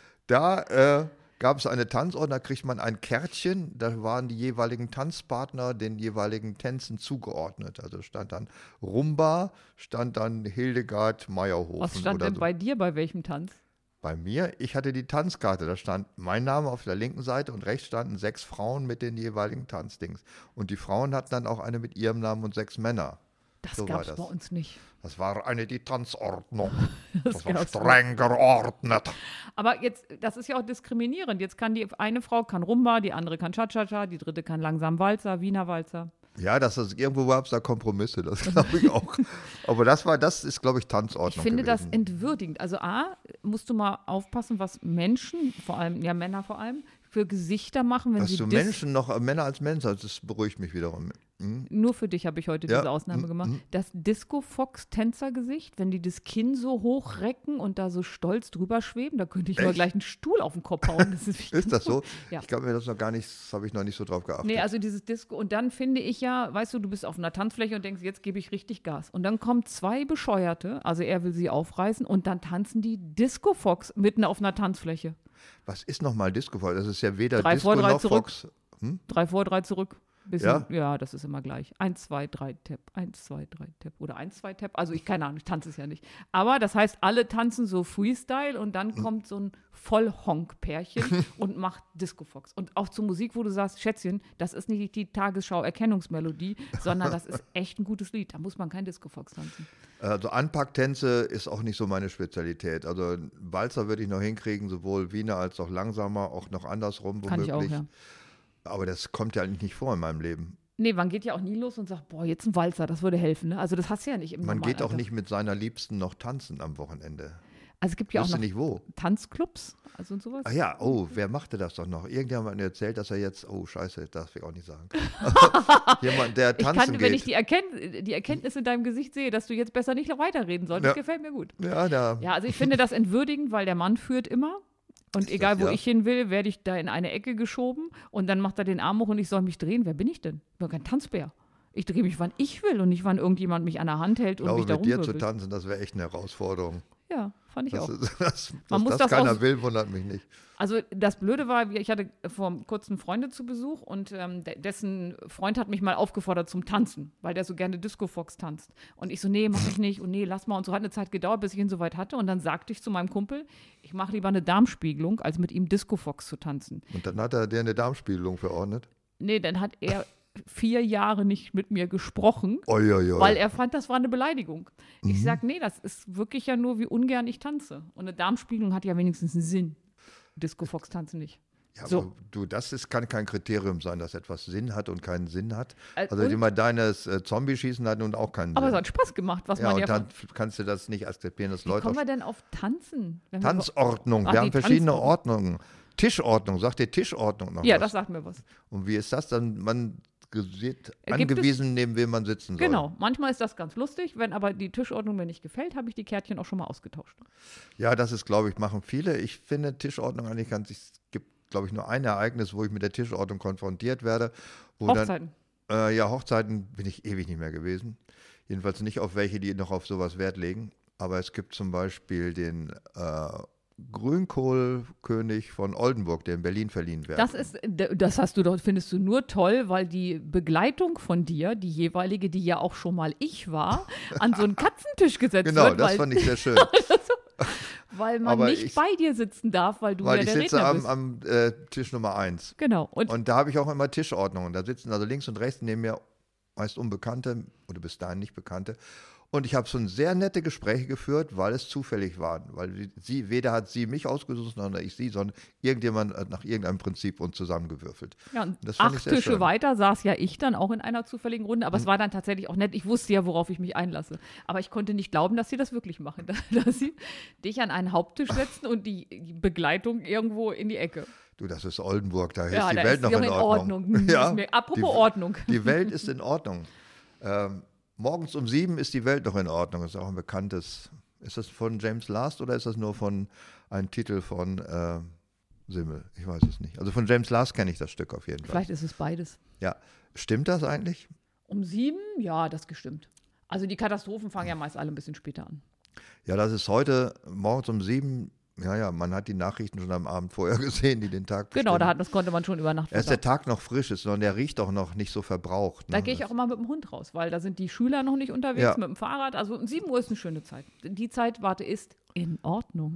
Da gab es eine Tanzordnung, da kriegt man ein Kärtchen, da waren die jeweiligen Tanzpartner den jeweiligen Tänzen zugeordnet. Also stand dann Rumba, stand dann Hildegard Meyerhofen. Was stand denn bei dir bei welchem Tanz? Bei mir, ich hatte die Tanzkarte, da stand mein Name auf der linken Seite und rechts standen 6 Frauen mit den jeweiligen Tanzdings. Und die Frauen hatten dann auch eine mit ihrem Namen und 6 Männer. Das so gab es bei uns nicht. Das war die Tanzordnung. Das war streng geordnet. Aber jetzt, das ist ja auch diskriminierend. Jetzt kann die eine Frau kann Rumba, die andere kann Cha-Cha-Cha, die dritte kann langsam Walzer, Wiener Walzer. Ja, irgendwo gab es da Kompromisse, das glaube ich auch. Aber das ist, glaube ich, Tanzordnung. Ich finde gewesen. Das entwürdigend. Also musst du mal aufpassen, was Menschen, vor allem, ja Männer vor allem, für Gesichter machen, wenn dass sie du Menschen noch Männer als Menschen, das beruhigt mich wiederum. Nur für dich habe ich heute diese Ausnahme gemacht. Das Disco-Fox-Tänzergesicht, wenn die das Kinn so hochrecken und da so stolz drüber schweben, da könnte ich mal gleich einen Stuhl auf den Kopf hauen. Das ist das so? Ja. Ich glaube mir das noch gar nicht, das habe ich noch nicht so drauf geachtet. Nee, also dieses Disco. Und dann finde ich ja, weißt du, du bist auf einer Tanzfläche und denkst, jetzt gebe ich richtig Gas. Und dann kommen 2 Bescheuerte, also er will sie aufreißen und dann tanzen die Disco-Fox mitten auf einer Tanzfläche. Was ist nochmal Disco-Fox? Das ist ja weder 3 Disco vor, 3 noch zurück. Fox. 3 vor, 3 zurück. Ja? Ja, das ist immer gleich. 1, 2, 3, Tap. 1, 2, 3, Tap. Oder 1, 2, Tap. Also keine Ahnung, ich tanze es ja nicht. Aber das heißt, alle tanzen so Freestyle und dann kommt so ein Vollhonk-Pärchen und macht Disco-Fox. Und auch zur Musik, wo du sagst, Schätzchen, das ist nicht die Tagesschau-Erkennungsmelodie, sondern das ist echt ein gutes Lied. Da muss man kein Disco-Fox tanzen. Also Anpacktänze ist auch nicht so meine Spezialität. Also Walzer würde ich noch hinkriegen, sowohl Wiener als auch langsamer, auch noch andersrum womöglich. Kann ich auch, ja. Aber das kommt ja eigentlich nicht vor in meinem Leben. Nee, man geht ja auch nie los und sagt, boah, jetzt ein Walzer, das würde helfen. Ne? Also das hast du ja nicht im Man geht auch Normalalter. nicht mit seiner Liebsten noch tanzen am Wochenende. Also es gibt ja auch noch nicht wo. Tanzclubs also und sowas. Ah ja, wer machte das doch noch? Irgendjemand hat mir erzählt, dass er jetzt, scheiße, das will ich auch nicht sagen. Jemand, der tanzen geht. Wenn ich die Erkenntnis in deinem Gesicht sehe, dass du jetzt besser nicht weiterreden solltest, gefällt mir gut. Ja, also ich finde das entwürdigend, weil der Mann führt immer. Und egal, wo ich hin will, werde ich da in eine Ecke geschoben und dann macht er den Arm hoch und ich soll mich drehen. Wer bin ich denn? Ich bin kein Tanzbär. Ich drehe mich, wann ich will und nicht, wann irgendjemand mich an der Hand hält und mich da mit dir zu rumwirbelt. tanzen, das wäre echt eine Herausforderung. Ja, fand ich auch. Dass keiner will, wundert mich nicht. Also das Blöde war, ich hatte vor kurzem Freunde zu Besuch und dessen Freund hat mich mal aufgefordert zum Tanzen, weil der so gerne Disco-Fox tanzt. Und ich so, nee, mach ich nicht und nee, lass mal. Und so hat eine Zeit gedauert, bis ich ihn soweit hatte. Und dann sagte ich zu meinem Kumpel, ich mache lieber eine Darmspiegelung, als mit ihm Disco-Fox zu tanzen. Und dann hat er dir eine Darmspiegelung verordnet? Nee, dann hat er 4 Jahre nicht mit mir gesprochen, Oi. weil er fand, das war eine Beleidigung. Ich sag, nee, das ist wirklich ja nur, wie ungern ich tanze. Und eine Darmspiegelung hat ja wenigstens einen Sinn. Disco-Fox tanzen nicht. Ja, So. aber du, kann kein Kriterium sein, dass etwas Sinn hat und keinen Sinn hat. Also Und? immer deines Zombie-Schießen hat nun auch keinen Aber es Sinn. hat Spaß gemacht, was Ja, man und ja dann kannst du das nicht akzeptieren, dass Wie Leute kommen auf wir denn auf Tanzen? Wenn wir Tanzordnung, Ach, wir die haben verschiedene Tanzordnung. Ordnungen. Tischordnung, sagt dir Tischordnung noch Ja, was? das sagt mir was. Und wie ist das dann? Man Gibt angewiesen, neben wem man sitzen soll. Genau, manchmal ist das ganz lustig. Wenn aber die Tischordnung mir nicht gefällt, habe ich die Kärtchen auch schon mal ausgetauscht. Ja, das ist, glaube ich, machen viele. Ich finde Tischordnung eigentlich es gibt, glaube ich, nur ein Ereignis, wo ich mit der Tischordnung konfrontiert werde. Hochzeiten. Hochzeiten bin ich ewig nicht mehr gewesen. Jedenfalls nicht auf welche, die noch auf sowas Wert legen. Aber es gibt zum Beispiel den Grünkohlkönig von Oldenburg, der in Berlin verliehen wird. Das hast du doch, findest du nur toll, weil die Begleitung von dir, die jeweilige, die ja auch schon mal ich war, an so einen Katzentisch gesetzt Genau, wird. das fand ich sehr schön. Weil man Aber nicht bei dir sitzen darf, weil du Weil ja ich der sitze Redner bist. am Tisch Nummer 1. Genau. Und da habe ich auch immer Tischordnungen. Da sitzen also links und rechts neben mir meist Unbekannte oder bis dahin nicht Bekannte. Und ich habe schon sehr nette Gespräche geführt, weil es zufällig waren. Weil weder hat sie mich ausgesucht, noch ich sie, sondern irgendjemand hat nach irgendeinem Prinzip uns zusammengewürfelt. Ja, und Das fand ich 8 sehr Tische schön. weiter saß ja ich dann auch in einer zufälligen Runde, aber es war dann tatsächlich auch nett. Ich wusste ja, worauf ich mich einlasse. Aber ich konnte nicht glauben, dass sie das wirklich machen, dass sie dich an einen Haupttisch setzen und die Begleitung irgendwo in die Ecke. Du, das ist Oldenburg, da Ja, ist die da Welt ist noch sie in auch Ordnung. Ist mir, apropos Ordnung. Die Welt ist in Ordnung. Morgens um 7 ist die Welt noch in Ordnung. Das ist auch ein bekanntes. Ist das von James Last oder ist das nur von einem Titel von Simmel? Ich weiß es nicht. Also von James Last kenne ich das Stück auf jeden Fall. Vielleicht ist es beides. Ja. Stimmt das eigentlich? Um 7? Ja, das gestimmt. Also die Katastrophen fangen ja meist alle ein bisschen später an. Ja, das ist heute morgens um 7. Ja, man hat die Nachrichten schon am Abend vorher gesehen, die den Tag bestimmen. Genau, das konnte man schon über Nacht Da ist der verdauen. Tag noch frisch, sondern der riecht auch noch nicht so verbraucht. Da Ne? gehe ich auch immer mit dem Hund raus, weil da sind die Schüler noch nicht unterwegs Ja. mit dem Fahrrad. Also um 7 Uhr ist eine schöne Zeit. Die Zeit, ist in Ordnung.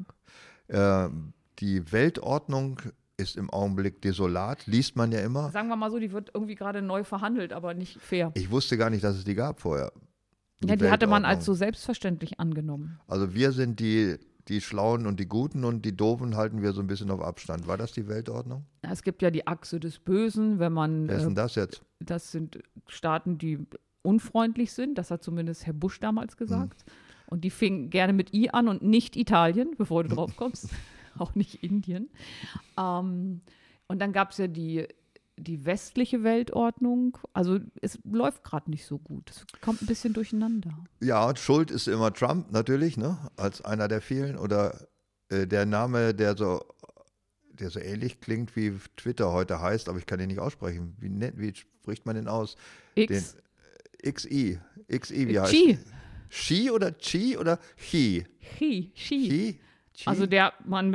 Die Weltordnung ist im Augenblick desolat, liest man ja immer. Sagen wir mal so, die wird irgendwie gerade neu verhandelt, aber nicht fair. Ich wusste gar nicht, dass es die gab vorher. Ja, die hatte man Weltordnung. als so selbstverständlich angenommen. Also wir sind die Schlauen und die Guten und die Doofen halten wir so ein bisschen auf Abstand. War das die Weltordnung? Es gibt ja die Achse des Bösen, wenn man, Wer ist denn das jetzt? das sind Staaten, die unfreundlich sind. Das hat zumindest Herr Bush damals gesagt. Und die fingen gerne mit I an und nicht Italien, bevor du drauf kommst. Auch nicht Indien. Und dann gab es ja die westliche Weltordnung. Also es läuft gerade nicht so gut. Es kommt ein bisschen durcheinander. Ja, und Schuld ist immer Trump natürlich, ne? Als einer der vielen. Oder der Name, der so ähnlich klingt, wie Twitter heute heißt, aber ich kann ihn nicht aussprechen. Wie spricht man den aus? X. XI, wie heißt Xi. Xi oder Chi oder Chi? Xi. Chi? Also der Mann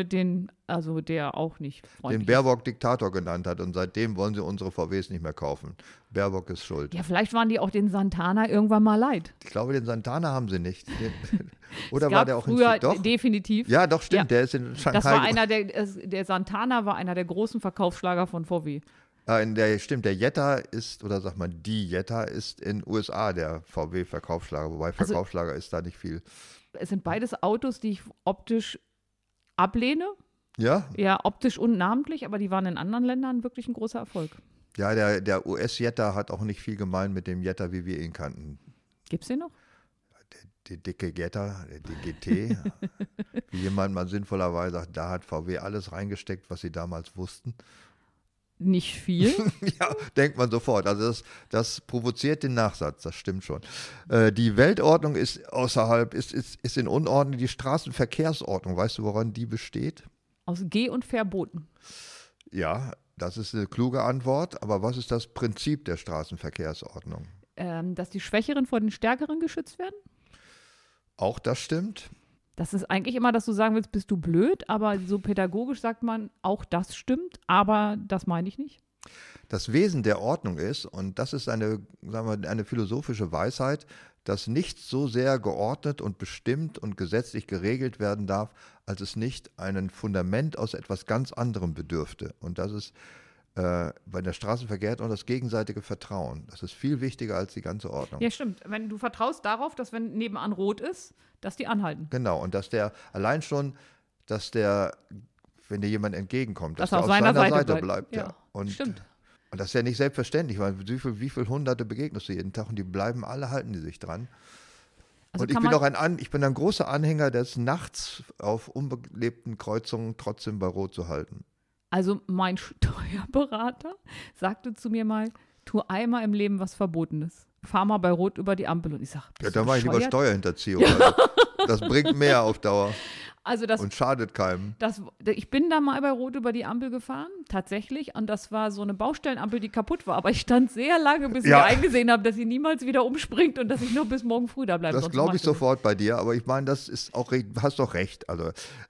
der auch nicht freundlich Den Baerbock Diktator genannt hat und seitdem wollen sie unsere VWs nicht mehr kaufen. Baerbock ist schuld. Ja, vielleicht waren die auch den Santana irgendwann mal leid. Ich glaube, den Santana haben sie nicht. Oder Es war gab der auch früher in Doch? definitiv. Ja, doch, stimmt. Ja. Der ist in Shanghai. Das war der Santana war einer der großen Verkaufsschlager von VW. Stimmt, der Jetta ist, oder sag mal, die Jetta ist in USA der VW-Verkaufsschlager, wobei Also- Verkaufsschlager ist da nicht viel. Es sind beides Autos, die ich optisch ablehne. Ja? Ja, optisch und namentlich, aber die waren in anderen Ländern wirklich ein großer Erfolg. Ja, der US-Jetta hat auch nicht viel gemein mit dem Jetta, wie wir ihn kannten. Gibt's den noch? Die dicke Jetta, die GT, wie jemand mal sinnvollerweise sagt, da hat VW alles reingesteckt, was sie damals wussten. Nicht viel. Ja, denkt man sofort. Also das provoziert den Nachsatz, das stimmt schon. Die Weltordnung ist ist in Unordnung. Die Straßenverkehrsordnung, weißt du, woran die besteht? Aus Geh- und Verboten. Ja, das ist eine kluge Antwort. Aber was ist das Prinzip der Straßenverkehrsordnung? Dass die Schwächeren vor den Stärkeren geschützt werden. Auch das stimmt. Das ist eigentlich immer, dass du sagen willst, bist du blöd, aber so pädagogisch sagt man, auch das stimmt, aber das meine ich nicht. Das Wesen der Ordnung ist, und das ist sagen wir, eine philosophische Weisheit, dass nichts so sehr geordnet und bestimmt und gesetzlich geregelt werden darf, als es nicht ein Fundament aus etwas ganz anderem bedürfte. Und das ist bei der Straßenverkehrsordnung das gegenseitige Vertrauen. Das ist viel wichtiger als die ganze Ordnung. Ja, stimmt. Wenn du vertraust darauf, dass wenn nebenan rot ist, dass die anhalten. Genau, und dass der wenn dir jemand entgegenkommt, dass Dass er der auf auf seiner seiner Seite Seite bleibt. bleibt. Ja, Und stimmt. das ist ja nicht selbstverständlich, weil wie viel Hunderte begegnest du jeden Tag und die bleiben alle, halten die sich dran. Also Und ich bin ein großer Anhänger des nachts auf unbelebten Kreuzungen trotzdem bei Rot zu halten. Also mein Steuerberater sagte zu mir mal, tu einmal im Leben was Verbotenes. Fahr mal bei Rot über die Ampel. Und ich sage, Ja, da mache ich lieber Steuerhinterziehung. Also, das bringt mehr auf Dauer Also und schadet keinem. ich bin da mal bei Rot über die Ampel gefahren, tatsächlich. Und das war so eine Baustellenampel, die kaputt war. Aber ich stand sehr lange, bis ich eingesehen habe, dass sie niemals wieder umspringt und dass ich noch bis morgen früh da bleibe. Das glaube ich sofort bei dir. Aber ich meine, das ist auch, hast doch recht. Also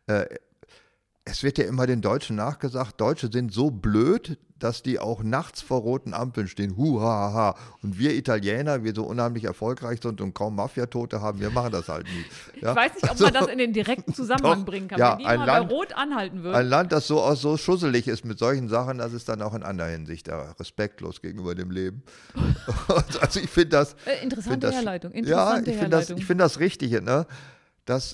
es wird ja immer den Deutschen nachgesagt, Deutsche sind so blöd, dass die auch nachts vor roten Ampeln stehen. Huhaha. Und wir Italiener, wir so unheimlich erfolgreich sind und kaum Mafiatote haben, wir machen das halt nie. Ja? Ich weiß nicht, ob man das in den direkten Zusammenhang bringen kann. Ja, Wenn die mal bei Rot anhalten würden. Ein Land, das so schusselig ist mit solchen Sachen, das ist dann auch in anderer Hinsicht respektlos gegenüber dem Leben. Also ich finde das... Interessante Herleitung. Ich finde das Richtige, ne? Das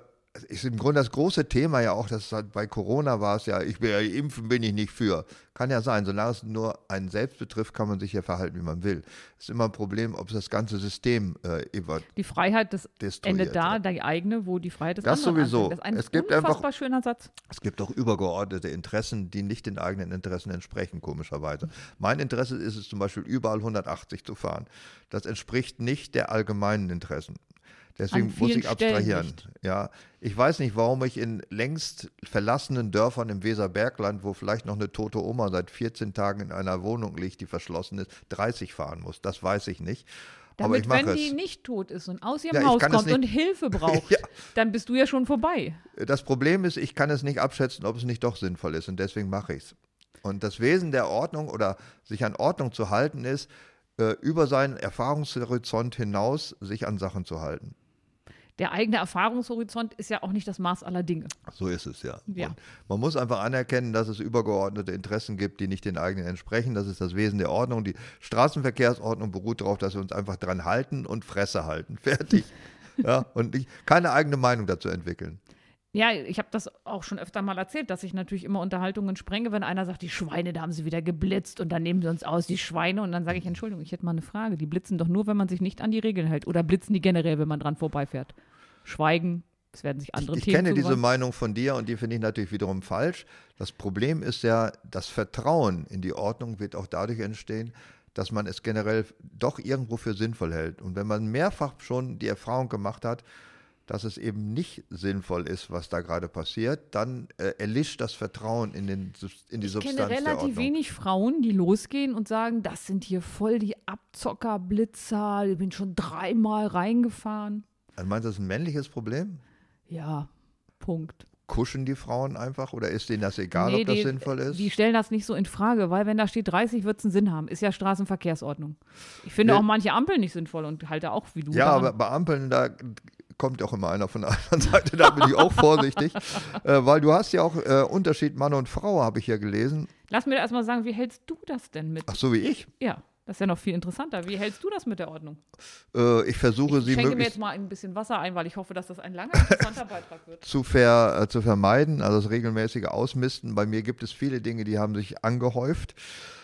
ist im Grunde das große Thema ja auch, dass halt bei Corona war es ja, impfen bin ich nicht für. Kann ja sein, solange es nur einen selbst betrifft, kann man sich ja verhalten, wie man will. Es ist immer ein Problem, ob es das ganze System die Freiheit endet da, ja. die eigene, wo die Freiheit des das anderen sowieso. anfängt. Das ist ein unfassbar schöner Satz. Es gibt auch übergeordnete Interessen, die nicht den eigenen Interessen entsprechen, komischerweise. Mein Interesse ist es zum Beispiel, überall 180 zu fahren. Das entspricht nicht der allgemeinen Interessen. Deswegen muss ich abstrahieren. Ja, ich weiß nicht, warum ich in längst verlassenen Dörfern im Weserbergland, wo vielleicht noch eine tote Oma seit 14 Tagen in einer Wohnung liegt, die verschlossen ist, 30 fahren muss. Das weiß ich nicht. Aber ich mache wenn die nicht tot ist und aus ihrem Haus kommt und Hilfe braucht, dann bist du ja schon vorbei. Das Problem ist, ich kann es nicht abschätzen, ob es nicht doch sinnvoll ist und deswegen mache ich es. Und das Wesen der Ordnung oder sich an Ordnung zu halten ist, über seinen Erfahrungshorizont hinaus sich an Sachen zu halten. Der eigene Erfahrungshorizont ist ja auch nicht das Maß aller Dinge. So ist es, ja. Und man muss einfach anerkennen, dass es übergeordnete Interessen gibt, die nicht den eigenen entsprechen. Das ist das Wesen der Ordnung. Die Straßenverkehrsordnung beruht darauf, dass wir uns einfach dran halten und Fresse halten. Fertig. Ja, und keine eigene Meinung dazu entwickeln. Ja, ich habe das auch schon öfter mal erzählt, dass ich natürlich immer Unterhaltungen sprenge, wenn einer sagt, die Schweine, da haben sie wieder geblitzt und dann nehmen sie uns aus, die Schweine. Und dann sage ich, Entschuldigung, ich hätte mal eine Frage. Die blitzen doch nur, wenn man sich nicht an die Regeln hält. Oder blitzen die generell, wenn man dran vorbeifährt? Schweigen, es werden sich andere Ich Themen kenne diese zugewandt. Meinung von dir und die finde ich natürlich wiederum falsch. Das Problem ist ja, das Vertrauen in die Ordnung wird auch dadurch entstehen, dass man es generell doch irgendwo für sinnvoll hält. Und wenn man mehrfach schon die Erfahrung gemacht hat, dass es eben nicht sinnvoll ist, was da gerade passiert, dann erlischt das Vertrauen in die Substanz Ich kenne der Ordnung. relativ wenig Frauen, die losgehen und sagen, das sind hier voll die Abzocker, Blitzer, ich bin schon 3-mal reingefahren. Also meinst du, das ist ein männliches Problem? Ja, Punkt. Kuschen die Frauen einfach oder ist denen das egal, ob das sinnvoll ist? Die stellen das nicht so in Frage, weil wenn da steht 30, wird es einen Sinn haben. Ist ja Straßenverkehrsordnung. Ich finde auch manche Ampeln nicht sinnvoll und halte auch wie du. Ja, daran. aber bei Ampeln, da kommt auch immer einer von der anderen Seite, da bin ich auch vorsichtig. Weil du hast ja auch Unterschied Mann und Frau, habe ich ja gelesen. Lass mir erstmal sagen, wie hältst du das denn mit? Ach so wie ich? Ja, das ist ja noch viel interessanter. Wie hältst du das mit der Ordnung? Ich versuche Ich sie schenke mir möglichst jetzt mal ein bisschen Wasser ein, weil ich hoffe, dass das ein langer, interessanter Beitrag wird. zu vermeiden, also das regelmäßige Ausmisten. Bei mir gibt es viele Dinge, die haben sich angehäuft.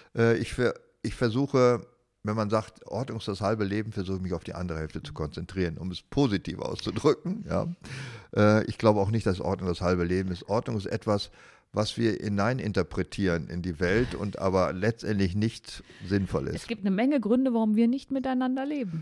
Ich versuche, wenn man sagt, Ordnung ist das halbe Leben, versuche ich mich auf die andere Hälfte zu konzentrieren, um es positiv auszudrücken. Ja. Ich glaube auch nicht, dass Ordnung das halbe Leben ist. Ordnung ist etwas, was wir hineininterpretieren in die Welt und aber letztendlich nicht sinnvoll ist. Es gibt eine Menge Gründe, warum wir nicht miteinander leben.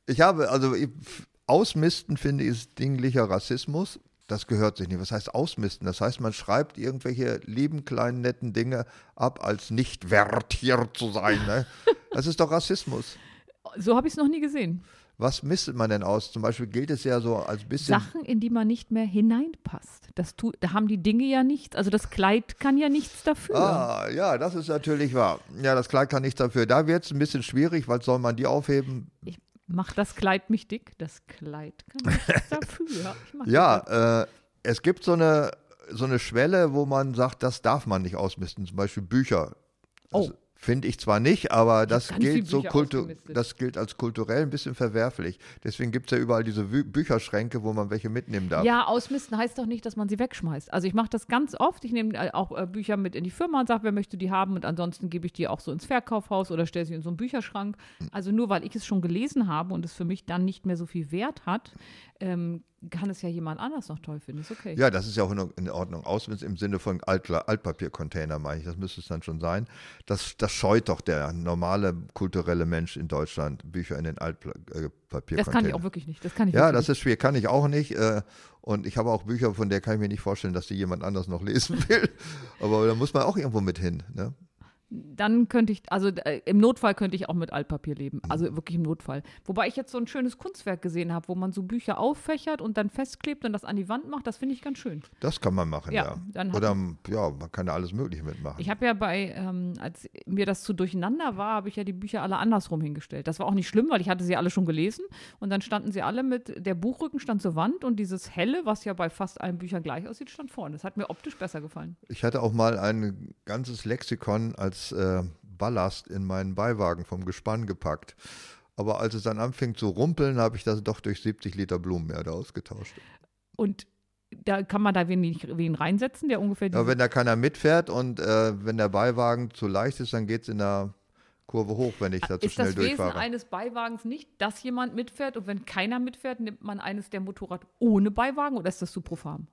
Ausmisten finde ich ist dinglicher Rassismus. Das gehört sich nicht. Was heißt ausmisten? Das heißt, man schreibt irgendwelche lieben, kleinen, netten Dinge ab, als nicht wert hier zu sein. Ne? Das ist doch Rassismus. So habe ich es noch nie gesehen. Was mistet man denn aus? Zum Beispiel gilt es ja so als bisschen... Sachen, in die man nicht mehr hineinpasst. Da haben die Dinge ja nichts. Also das Kleid kann ja nichts dafür. Ja, das ist natürlich wahr. Ja, das Kleid kann nichts dafür. Da wird es ein bisschen schwierig, weil soll man die aufheben? Macht das Kleid mich dick? Das Kleid kann nichts dafür. Es gibt so eine Schwelle, wo man sagt, das darf man nicht ausmisten. Zum Beispiel Bücher. Finde ich zwar nicht, aber das ganz viele gilt, Bücher ausgemistet. das gilt als kulturell ein bisschen verwerflich. Deswegen gibt es ja überall diese Bücherschränke, wo man welche mitnehmen darf. Ja, ausmisten heißt doch nicht, dass man sie wegschmeißt. Also ich mache das ganz oft. Ich nehme auch Bücher mit in die Firma und sage, wer möchte die haben, und ansonsten gebe ich die auch so ins Verkaufshaus oder stelle sie in so einen Bücherschrank. Also nur weil ich es schon gelesen habe und es für mich dann nicht mehr so viel Wert hat, kann es ja jemand anders noch toll finden. Ist okay. Ja, das ist ja auch in Ordnung. Ausmisten im Sinne von Altpapiercontainer, meine ich. Das müsste es dann schon sein. Das scheut doch der normale kulturelle Mensch in Deutschland, Bücher in den Altpapiercontainer. Das kann ich auch wirklich nicht. Das kann ich Ja, wirklich das ist schwierig. Kann ich auch nicht. Und ich habe auch Bücher, von der kann ich mir nicht vorstellen, dass die jemand anders noch lesen will. Aber da muss man auch irgendwo mit hin. Ne? Dann könnte ich, also im Notfall könnte ich auch mit Altpapier leben. Also wirklich im Notfall. Wobei ich jetzt so ein schönes Kunstwerk gesehen habe, wo man so Bücher auffächert und dann festklebt und das an die Wand macht. Das finde ich ganz schön. Das kann man machen, ja. Dann Oder ja, man kann ja alles Mögliche mitmachen. Ich habe ja als mir das zu durcheinander war, habe ich ja die Bücher alle andersrum hingestellt. Das war auch nicht schlimm, weil ich hatte sie alle schon gelesen. Und dann standen sie alle der Buchrücken stand zur Wand und dieses Helle, was ja bei fast allen Büchern gleich aussieht, stand vorne. Das hat mir optisch besser gefallen. Ich hatte auch mal ein ganzes Lexikon als Ballast in meinen Beiwagen vom Gespann gepackt. Aber als es dann anfing zu rumpeln, habe ich das doch durch 70 Liter Blumenerde ausgetauscht. Und da kann man da wen reinsetzen, der ungefähr Ja, wenn da keiner mitfährt und wenn der Beiwagen zu leicht ist, dann geht es in der Kurve hoch, wenn ich da zu schnell durchfahre. Ist das Wesen eines Beiwagens nicht, dass jemand mitfährt, und wenn keiner mitfährt, nimmt man eines der Motorrad ohne Beiwagen, oder ist das zu profan?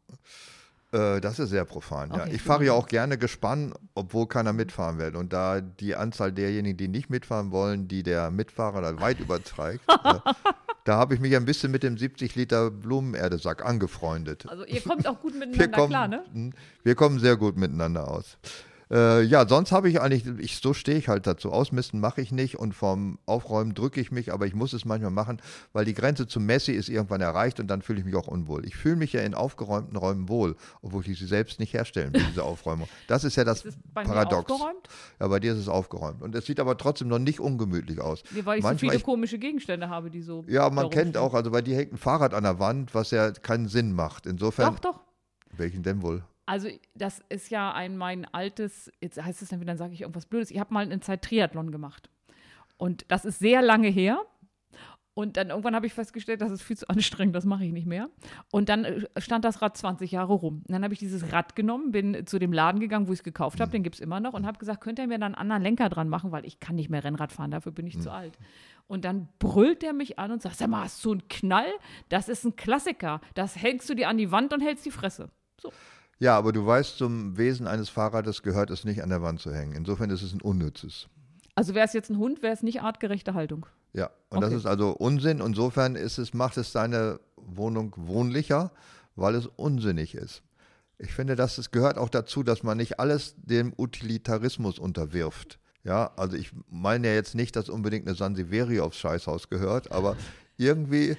Das ist sehr profan, ja. Okay. Ich fahre ja auch gerne Gespann, obwohl keiner mitfahren will. Und da die Anzahl derjenigen, die nicht mitfahren wollen, die der Mitfahrer da weit überträgt, da habe ich mich ein bisschen mit dem 70 Liter Blumenerdesack angefreundet. Also ihr kommt auch gut miteinander klar, ne? Wir kommen sehr gut miteinander aus. Ja, sonst habe ich eigentlich, so stehe ich halt dazu. Ausmisten mache ich nicht und vom Aufräumen drücke ich mich, aber ich muss es manchmal machen, weil die Grenze zu messy ist irgendwann erreicht und dann fühle ich mich auch unwohl. Ich fühle mich ja in aufgeräumten Räumen wohl, obwohl ich sie selbst nicht herstellen will, diese Aufräumung. Das ist ja das Ist es bei Paradox. mir aufgeräumt? Ja, bei dir ist es aufgeräumt. Und es sieht aber trotzdem noch nicht ungemütlich aus. Nee, weil ich so viele komische Gegenstände habe, die so. Ja, man da kennt rumstehen. auch, also bei dir hängt ein Fahrrad an der Wand, was ja keinen Sinn macht. Insofern. Doch. Welchen denn wohl? Also das ist ja mein altes, jetzt heißt es dann wieder, dann sage ich irgendwas Blödes, ich habe mal eine Zeit Triathlon gemacht. Und das ist sehr lange her. Und dann irgendwann habe ich festgestellt, das ist viel zu anstrengend, das mache ich nicht mehr. Und dann stand das Rad 20 Jahre rum. Und dann habe ich dieses Rad genommen, bin zu dem Laden gegangen, wo ich es gekauft habe, den gibt es immer noch, und habe gesagt, könnt ihr mir dann einen anderen Lenker dran machen, weil ich kann nicht mehr Rennrad fahren, dafür bin ich zu alt. Und dann brüllt er mich an und sagt, sag mal, hast du einen Knall? Das ist ein Klassiker. Das hängst du dir an die Wand und hältst die Fresse. So. Ja, aber du weißt, zum Wesen eines Fahrrades gehört es nicht an der Wand zu hängen. Insofern ist es ein unnützes. Also wäre es jetzt ein Hund, wäre es nicht artgerechte Haltung. Ja, und das ist also Unsinn. Insofern macht es deine Wohnung wohnlicher, weil es unsinnig ist. Ich finde, es gehört auch dazu, dass man nicht alles dem Utilitarismus unterwirft. Ja, also ich meine ja jetzt nicht, dass unbedingt eine Sansevieria aufs Scheißhaus gehört, aber irgendwie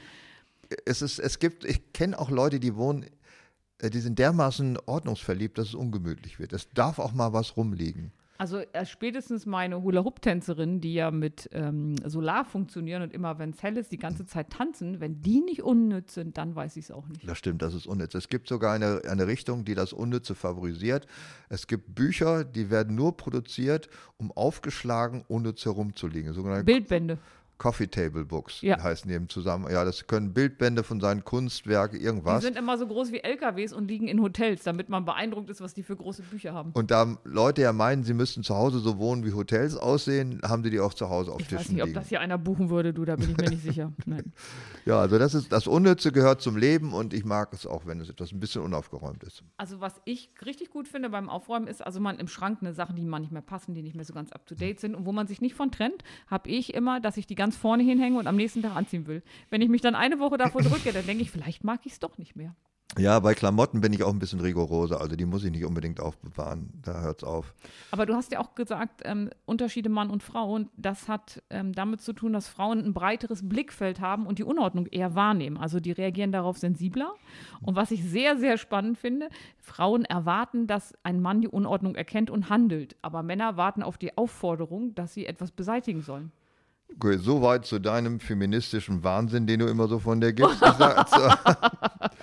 ich kenne auch Leute, die sind dermaßen ordnungsverliebt, dass es ungemütlich wird. Es darf auch mal was rumliegen. Also spätestens meine Hula-Hoop-Tänzerinnen, die ja mit Solar funktionieren und immer, wenn es hell ist, die ganze Zeit tanzen, wenn die nicht unnütz sind, dann weiß ich es auch nicht. Das stimmt, das ist unnütz. Es gibt sogar eine Richtung, die das Unnütze favorisiert. Es gibt Bücher, die werden nur produziert, um aufgeschlagen unnütz herumzuliegen. Sogenannte Bildbände. Coffee Table Books Ja. heißen die im Zusammenhang. Ja, das können Bildbände von seinen Kunstwerken, Die irgendwas. sind immer so groß wie LKWs und liegen in Hotels, damit man beeindruckt ist, was die für große Bücher haben. Und da Leute ja meinen, sie müssten zu Hause so wohnen, wie Hotels aussehen, haben sie die auch zu Hause auf Ich Tischen weiß nicht, ob liegen. das hier einer buchen würde, du, da bin ich mir nicht sicher. Nein. Ja, also das Unnütze gehört zum Leben und ich mag es auch, wenn es etwas ein bisschen unaufgeräumt ist. Also was ich richtig gut finde beim Aufräumen ist, also man im Schrank eine Sachen, die man nicht mehr passen, die nicht mehr so ganz up-to-date sind und wo man sich nicht von trennt, habe ich immer, dass ich die ganz vorne hinhänge und am nächsten Tag anziehen will. Wenn ich mich dann eine Woche davor drücke, dann denke ich, vielleicht mag ich es doch nicht mehr. Ja, bei Klamotten bin ich auch ein bisschen rigoroser, also die muss ich nicht unbedingt aufbewahren, da hört es auf. Aber du hast ja auch gesagt, Unterschiede Mann und Frau, und das hat damit zu tun, dass Frauen ein breiteres Blickfeld haben und die Unordnung eher wahrnehmen. Also die reagieren darauf sensibler. Und was ich sehr, sehr spannend finde, Frauen erwarten, dass ein Mann die Unordnung erkennt und handelt. Aber Männer warten auf die Aufforderung, dass sie etwas beseitigen sollen. Okay, soweit zu deinem feministischen Wahnsinn, den du immer so von dir gibst. Ich sag,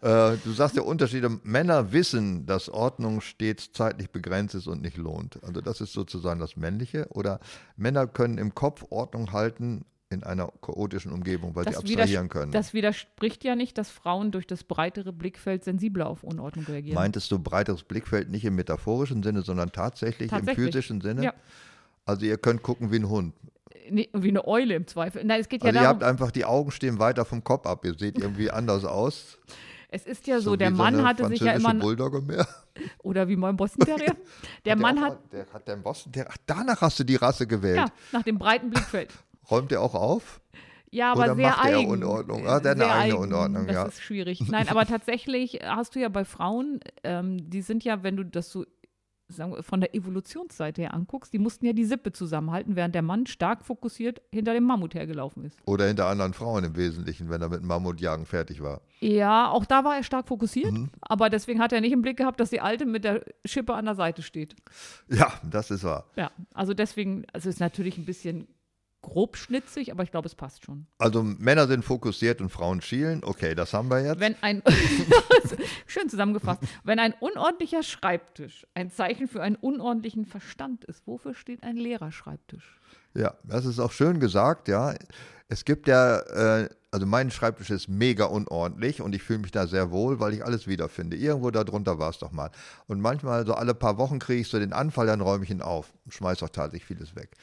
Du sagst ja Unterschiede. Männer wissen, dass Ordnung stets zeitlich begrenzt ist und nicht lohnt. Also das ist sozusagen das Männliche. Oder Männer können im Kopf Ordnung halten in einer chaotischen Umgebung, weil sie abstrahieren können. Das widerspricht ja nicht, dass Frauen durch das breitere Blickfeld sensibler auf Unordnung reagieren. Meintest du breiteres Blickfeld nicht im metaphorischen Sinne, sondern tatsächlich im physischen Sinne? Ja. Also ihr könnt gucken wie ein Hund. Nee, wie eine Eule im Zweifel. Nein, es geht ja Also ihr darum, habt einfach, die Augen stehen weiter vom Kopf ab. Ihr seht irgendwie anders aus. es ist ja so, wie der Mann eine hatte sich ja immer, Bulldogge mehr. oder wie mein Boston Terrier. Der Mann hat, Der hat den Boston Terrier. Ach, danach hast du die Rasse gewählt. ja, nach dem breiten Blickfeld. Räumt der auch auf? Ja, aber Oder sehr macht der eigen. Unordnung? Ah, der hat eine Sehr eigene eigen. Unordnung, das ja. ist schwierig. Nein, aber tatsächlich hast du ja bei Frauen, die sind ja, wenn du das so sagen wir, von der Evolutionsseite her anguckst, die mussten ja die Sippe zusammenhalten, während der Mann stark fokussiert hinter dem Mammut hergelaufen ist. Oder hinter anderen Frauen im Wesentlichen, wenn er mit dem Mammutjagen fertig war. Ja, auch da war er stark fokussiert, aber deswegen hat er nicht im Blick gehabt, dass die Alte mit der Schippe an der Seite steht. Ja, das ist wahr. Ja, also deswegen, also es ist natürlich ein bisschen grobschnitzig, aber ich glaube, es passt schon. Also Männer sind fokussiert und Frauen schielen. Okay, das haben wir jetzt. Wenn ein, schön zusammengefasst, wenn ein unordentlicher Schreibtisch ein Zeichen für einen unordentlichen Verstand ist, wofür steht ein leerer Schreibtisch? Ja, das ist auch schön gesagt, ja. Es gibt ja, also mein Schreibtisch ist mega unordentlich und ich fühle mich da sehr wohl, weil ich alles wiederfinde. Irgendwo darunter war es doch mal. Und manchmal, so alle paar Wochen kriege ich so den Anfall, dann räume ich ihn auf. Schmeiß auch tatsächlich vieles weg.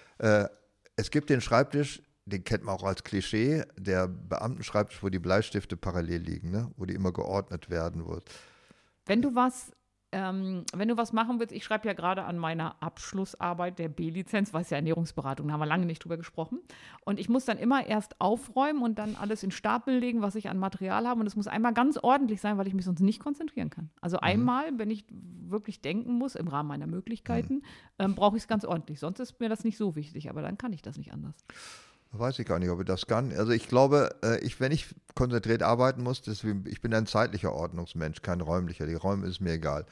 Es gibt den Schreibtisch, den kennt man auch als Klischee, der Beamtenschreibtisch, wo die Bleistifte parallel liegen, ne? Wo die immer geordnet werden. Wenn du was machen willst, ich schreibe ja gerade an meiner Abschlussarbeit der B-Lizenz, was ja Ernährungsberatung, da haben wir lange nicht drüber gesprochen. Und ich muss dann immer erst aufräumen und dann alles in Stapel legen, was ich an Material habe. Und es muss einmal ganz ordentlich sein, weil ich mich sonst nicht konzentrieren kann. Also einmal, wenn ich wirklich denken muss, im Rahmen meiner Möglichkeiten, brauche ich es ganz ordentlich. Sonst ist mir das nicht so wichtig, aber dann kann ich das nicht anders. Weiß ich gar nicht, ob ich das kann. Also ich glaube, wenn ich konzentriert arbeiten muss, ich bin ein zeitlicher Ordnungsmensch, kein räumlicher. Die Räume ist mir egal.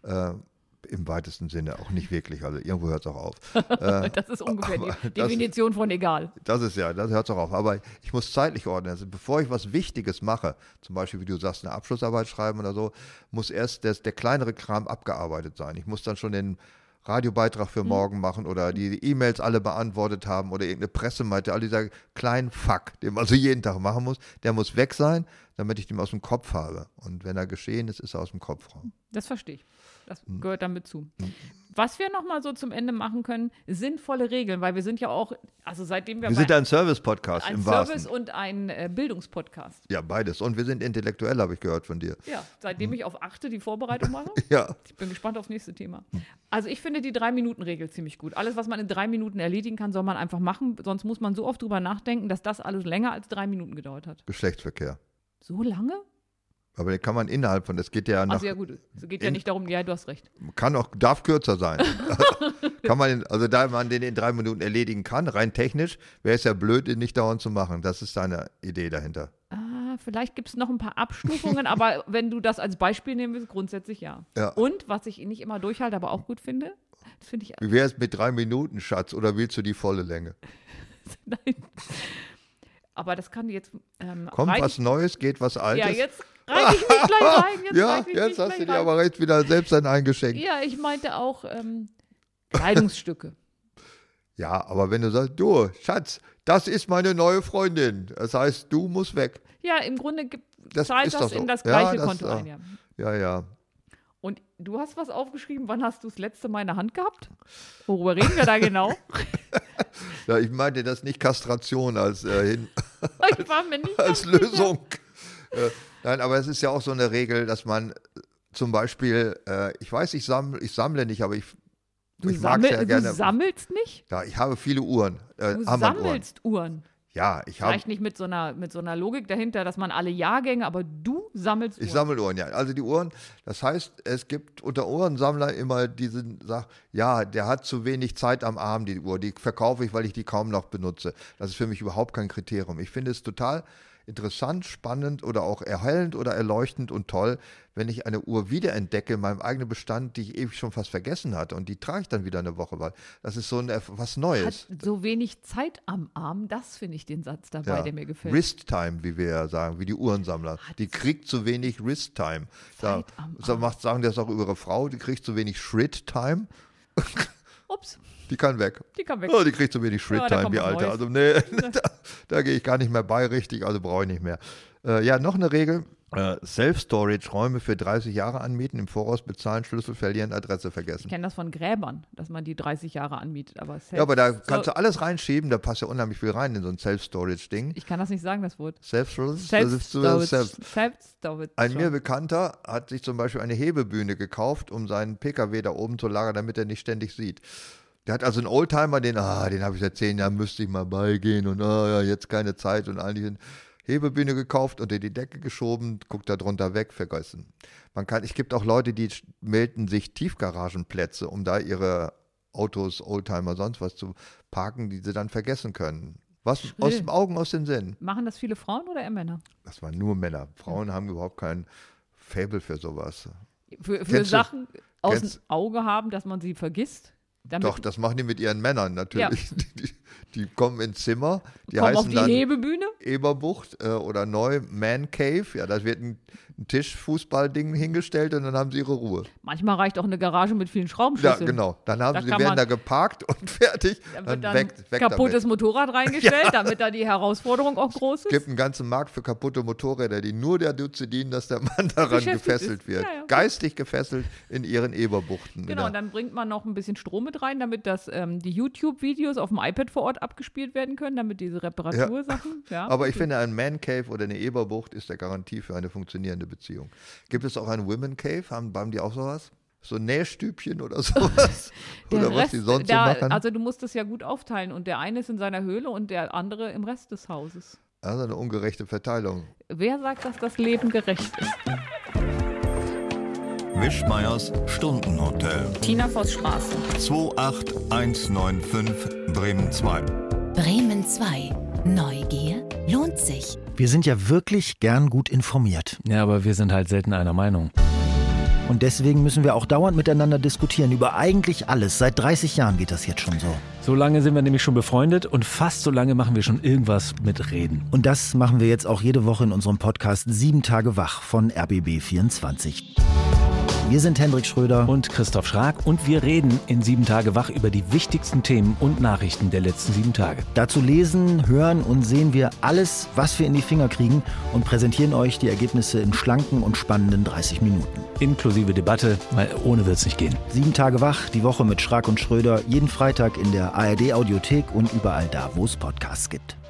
Im weitesten Sinne auch nicht wirklich. Also irgendwo hört es auch auf. Das ist ungefähr die Definition von egal. Das hört es auch auf. Aber ich muss zeitlich ordnen. Also bevor ich was Wichtiges mache, zum Beispiel, wie du sagst, eine Abschlussarbeit schreiben oder so, muss erst der kleinere Kram abgearbeitet sein. Ich muss dann schon den Radiobeitrag für morgen machen oder die E-Mails alle beantwortet haben oder irgendeine Pressemeldung, all dieser kleinen Fuck, den man so jeden Tag machen muss, der muss weg sein, damit ich den aus dem Kopf habe. Und wenn er geschehen ist, ist er aus dem Kopf raus. Das verstehe ich. Das gehört damit zu. Was wir noch mal so zum Ende machen können, sinnvolle Regeln, weil wir sind ja auch, also seitdem wir sind ein Service-Podcast im Service Wahrsten. und ein Bildungspodcast. Ja, beides. Und wir sind intellektuell, habe ich gehört von dir. Ja, seitdem ich auf achte die Vorbereitung mache. Ja. Ich bin gespannt aufs nächste Thema. Also ich finde die 3-Minuten-Regel ziemlich gut. Alles, was man in 3 Minuten erledigen kann, soll man einfach machen. Sonst muss man so oft drüber nachdenken, dass das alles länger als 3 Minuten gedauert hat. Geschlechtsverkehr. So lange? Aber den kann man innerhalb von, das geht ja nach, Also ja gut, es geht ja nicht darum, ja, du hast recht. darf kürzer sein. Da man den in 3 Minuten erledigen kann, rein technisch, wäre es ja blöd, den nicht dauernd zu machen. Das ist deine Idee dahinter. Vielleicht gibt es noch ein paar Abstufungen, aber wenn du das als Beispiel nehmen willst, grundsätzlich ja. Und, was ich nicht immer durchhalte, aber auch gut finde, das finde ich... Wie wäre es mit 3 Minuten, Schatz, oder willst du die volle Länge? Nein. Aber das kann jetzt... Kommt was Neues, geht was Altes? Ja, jetzt reiche ich mich gleich rein. Jetzt hast du dir aber recht wieder selbst ein eingeschenkt. Ja, ich meinte auch Kleidungsstücke. Ja, aber wenn du sagst, du, Schatz, das ist meine neue Freundin. Das heißt, du musst weg. Ja, im Grunde Das zahlt ist das doch so. in das gleiche Ja, Konto ein. Ja. Ja. Und du hast was aufgeschrieben, wann hast du das letzte Mal in der Hand gehabt? Worüber reden wir da genau? Ja, ich meinte das nicht Kastration als, Ich war mir nicht als ganz sicher. Lösung. Nein, aber es ist ja auch so eine Regel, dass man zum Beispiel, ich weiß, ich sammle nicht, aber ich mag sehr gerne. Du sammelst nicht? Ja, ich habe viele Uhren. Du Armbanduhren. sammelst Uhren. Ja, ich habe. Vielleicht nicht mit so einer Logik dahinter, dass man alle Jahrgänge, aber du sammelst Uhren. Ich sammle Uhren, ja. Also die Uhren, das heißt, es gibt unter Uhrensammler immer diese Sache, ja, der hat zu wenig Zeit am Arm, die Uhr, die verkaufe ich, weil ich die kaum noch benutze. Das ist für mich überhaupt kein Kriterium. Ich finde es total interessant, spannend oder auch erhellend oder erleuchtend und toll, wenn ich eine Uhr wiederentdecke in meinem eigenen Bestand, die ich ewig schon fast vergessen hatte. Und die trage ich dann wieder eine Woche, weil das ist so was Neues. Hat so wenig Zeit am Arm, das finde ich den Satz dabei, der mir gefällt. Wrist-Time, wie wir ja sagen, wie die Uhrensammler. Die kriegt zu wenig Wrist-Time. Sagen das auch über ihre Frau, die kriegt zu wenig Shrit-Time. Ups. Die kann weg. Die kann weg. Oh, die kriegt zu wenig Shrit-Time, die Alte. Also nee, da gehe ich gar nicht mehr bei richtig, also brauche ich nicht mehr. Noch eine Regel. Self-Storage-Räume für 30 Jahre anmieten, im Voraus bezahlen, Schlüssel verlieren, Adresse vergessen. Ich kenne das von Gräbern, dass man die 30 Jahre anmietet. Aber da kannst du alles reinschieben, da passt ja unheimlich viel rein in so ein Self-Storage-Ding. Ich kann das nicht sagen, das Wort. Self-Storage. Self-Storage. Ein mir Bekannter hat sich zum Beispiel eine Hebebühne gekauft, um seinen PKW da oben zu lagern, damit er nicht ständig sieht. Der hat also einen Oldtimer, den habe ich seit 10 Jahren, müsste ich mal beigehen und jetzt keine Zeit und eigentlich Hebebühne gekauft, unter die Decke geschoben, guckt da drunter weg, vergessen. Es gibt auch Leute, die melden sich Tiefgaragenplätze, um da ihre Autos, Oldtimer, sonst was zu parken, die sie dann vergessen können. Was aus den Augen, aus dem Sinn. Machen das viele Frauen oder eher Männer? Das waren nur Männer. Frauen haben überhaupt kein Faible für sowas. Für Sachen aus dem Auge haben, dass man sie vergisst? Doch, das machen die mit ihren Männern natürlich. Ja. Die kommen ins Zimmer, die kommen heißen auf die dann Hebebühne? Eberbucht oder neu Man Cave. Ja, da wird ein Tischfußballding hingestellt und dann haben sie ihre Ruhe. Manchmal reicht auch eine Garage mit vielen Schraubenschlüsseln. Ja, genau. Dann werden da geparkt und fertig. Dann weg kaputtes damit. Motorrad reingestellt, damit da die Herausforderung auch groß ist. Es gibt einen ganzen Markt für kaputte Motorräder, die nur dazu dienen, dass der Mann daran gefesselt wird. Ja. Geistig gefesselt in ihren Eberbuchten. Genau, und dann bringt man noch ein bisschen Strom mit rein, damit die YouTube-Videos auf dem iPad vor Ort abgespielt werden können, damit diese Reparatursachen. Ja, aber ich finde, ein Man Cave oder eine Eberbucht ist der Garantie für eine funktionierende Beziehung. Gibt es auch einen Women Cave? Haben die auch sowas? So Nähstübchen oder sowas? Oder was die sonst so machen? Also du musst das ja gut aufteilen und der eine ist in seiner Höhle und der andere im Rest des Hauses. Also eine ungerechte Verteilung. Wer sagt, dass das Leben gerecht ist? Wischmeiers Stundenhotel. Tina Voss Straße. 28195 Bremen 2. Bremen 2. Neugier lohnt sich. Wir sind ja wirklich gern gut informiert. Ja, aber wir sind halt selten einer Meinung. Und deswegen müssen wir auch dauernd miteinander diskutieren über eigentlich alles. Seit 30 Jahren geht das jetzt schon so. So lange sind wir nämlich schon befreundet und fast so lange machen wir schon irgendwas mit Reden. Und das machen wir jetzt auch jede Woche in unserem Podcast 7 Tage wach von RBB24. Wir sind Hendrik Schröder und Christoph Schrag und wir reden in 7 Tage wach über die wichtigsten Themen und Nachrichten der letzten 7 Tage. Dazu lesen, hören und sehen wir alles, was wir in die Finger kriegen und präsentieren euch die Ergebnisse in schlanken und spannenden 30 Minuten. Inklusive Debatte, weil ohne wird's nicht gehen. 7 Tage wach, die Woche mit Schrag und Schröder, jeden Freitag in der ARD Audiothek und überall da, wo es Podcasts gibt.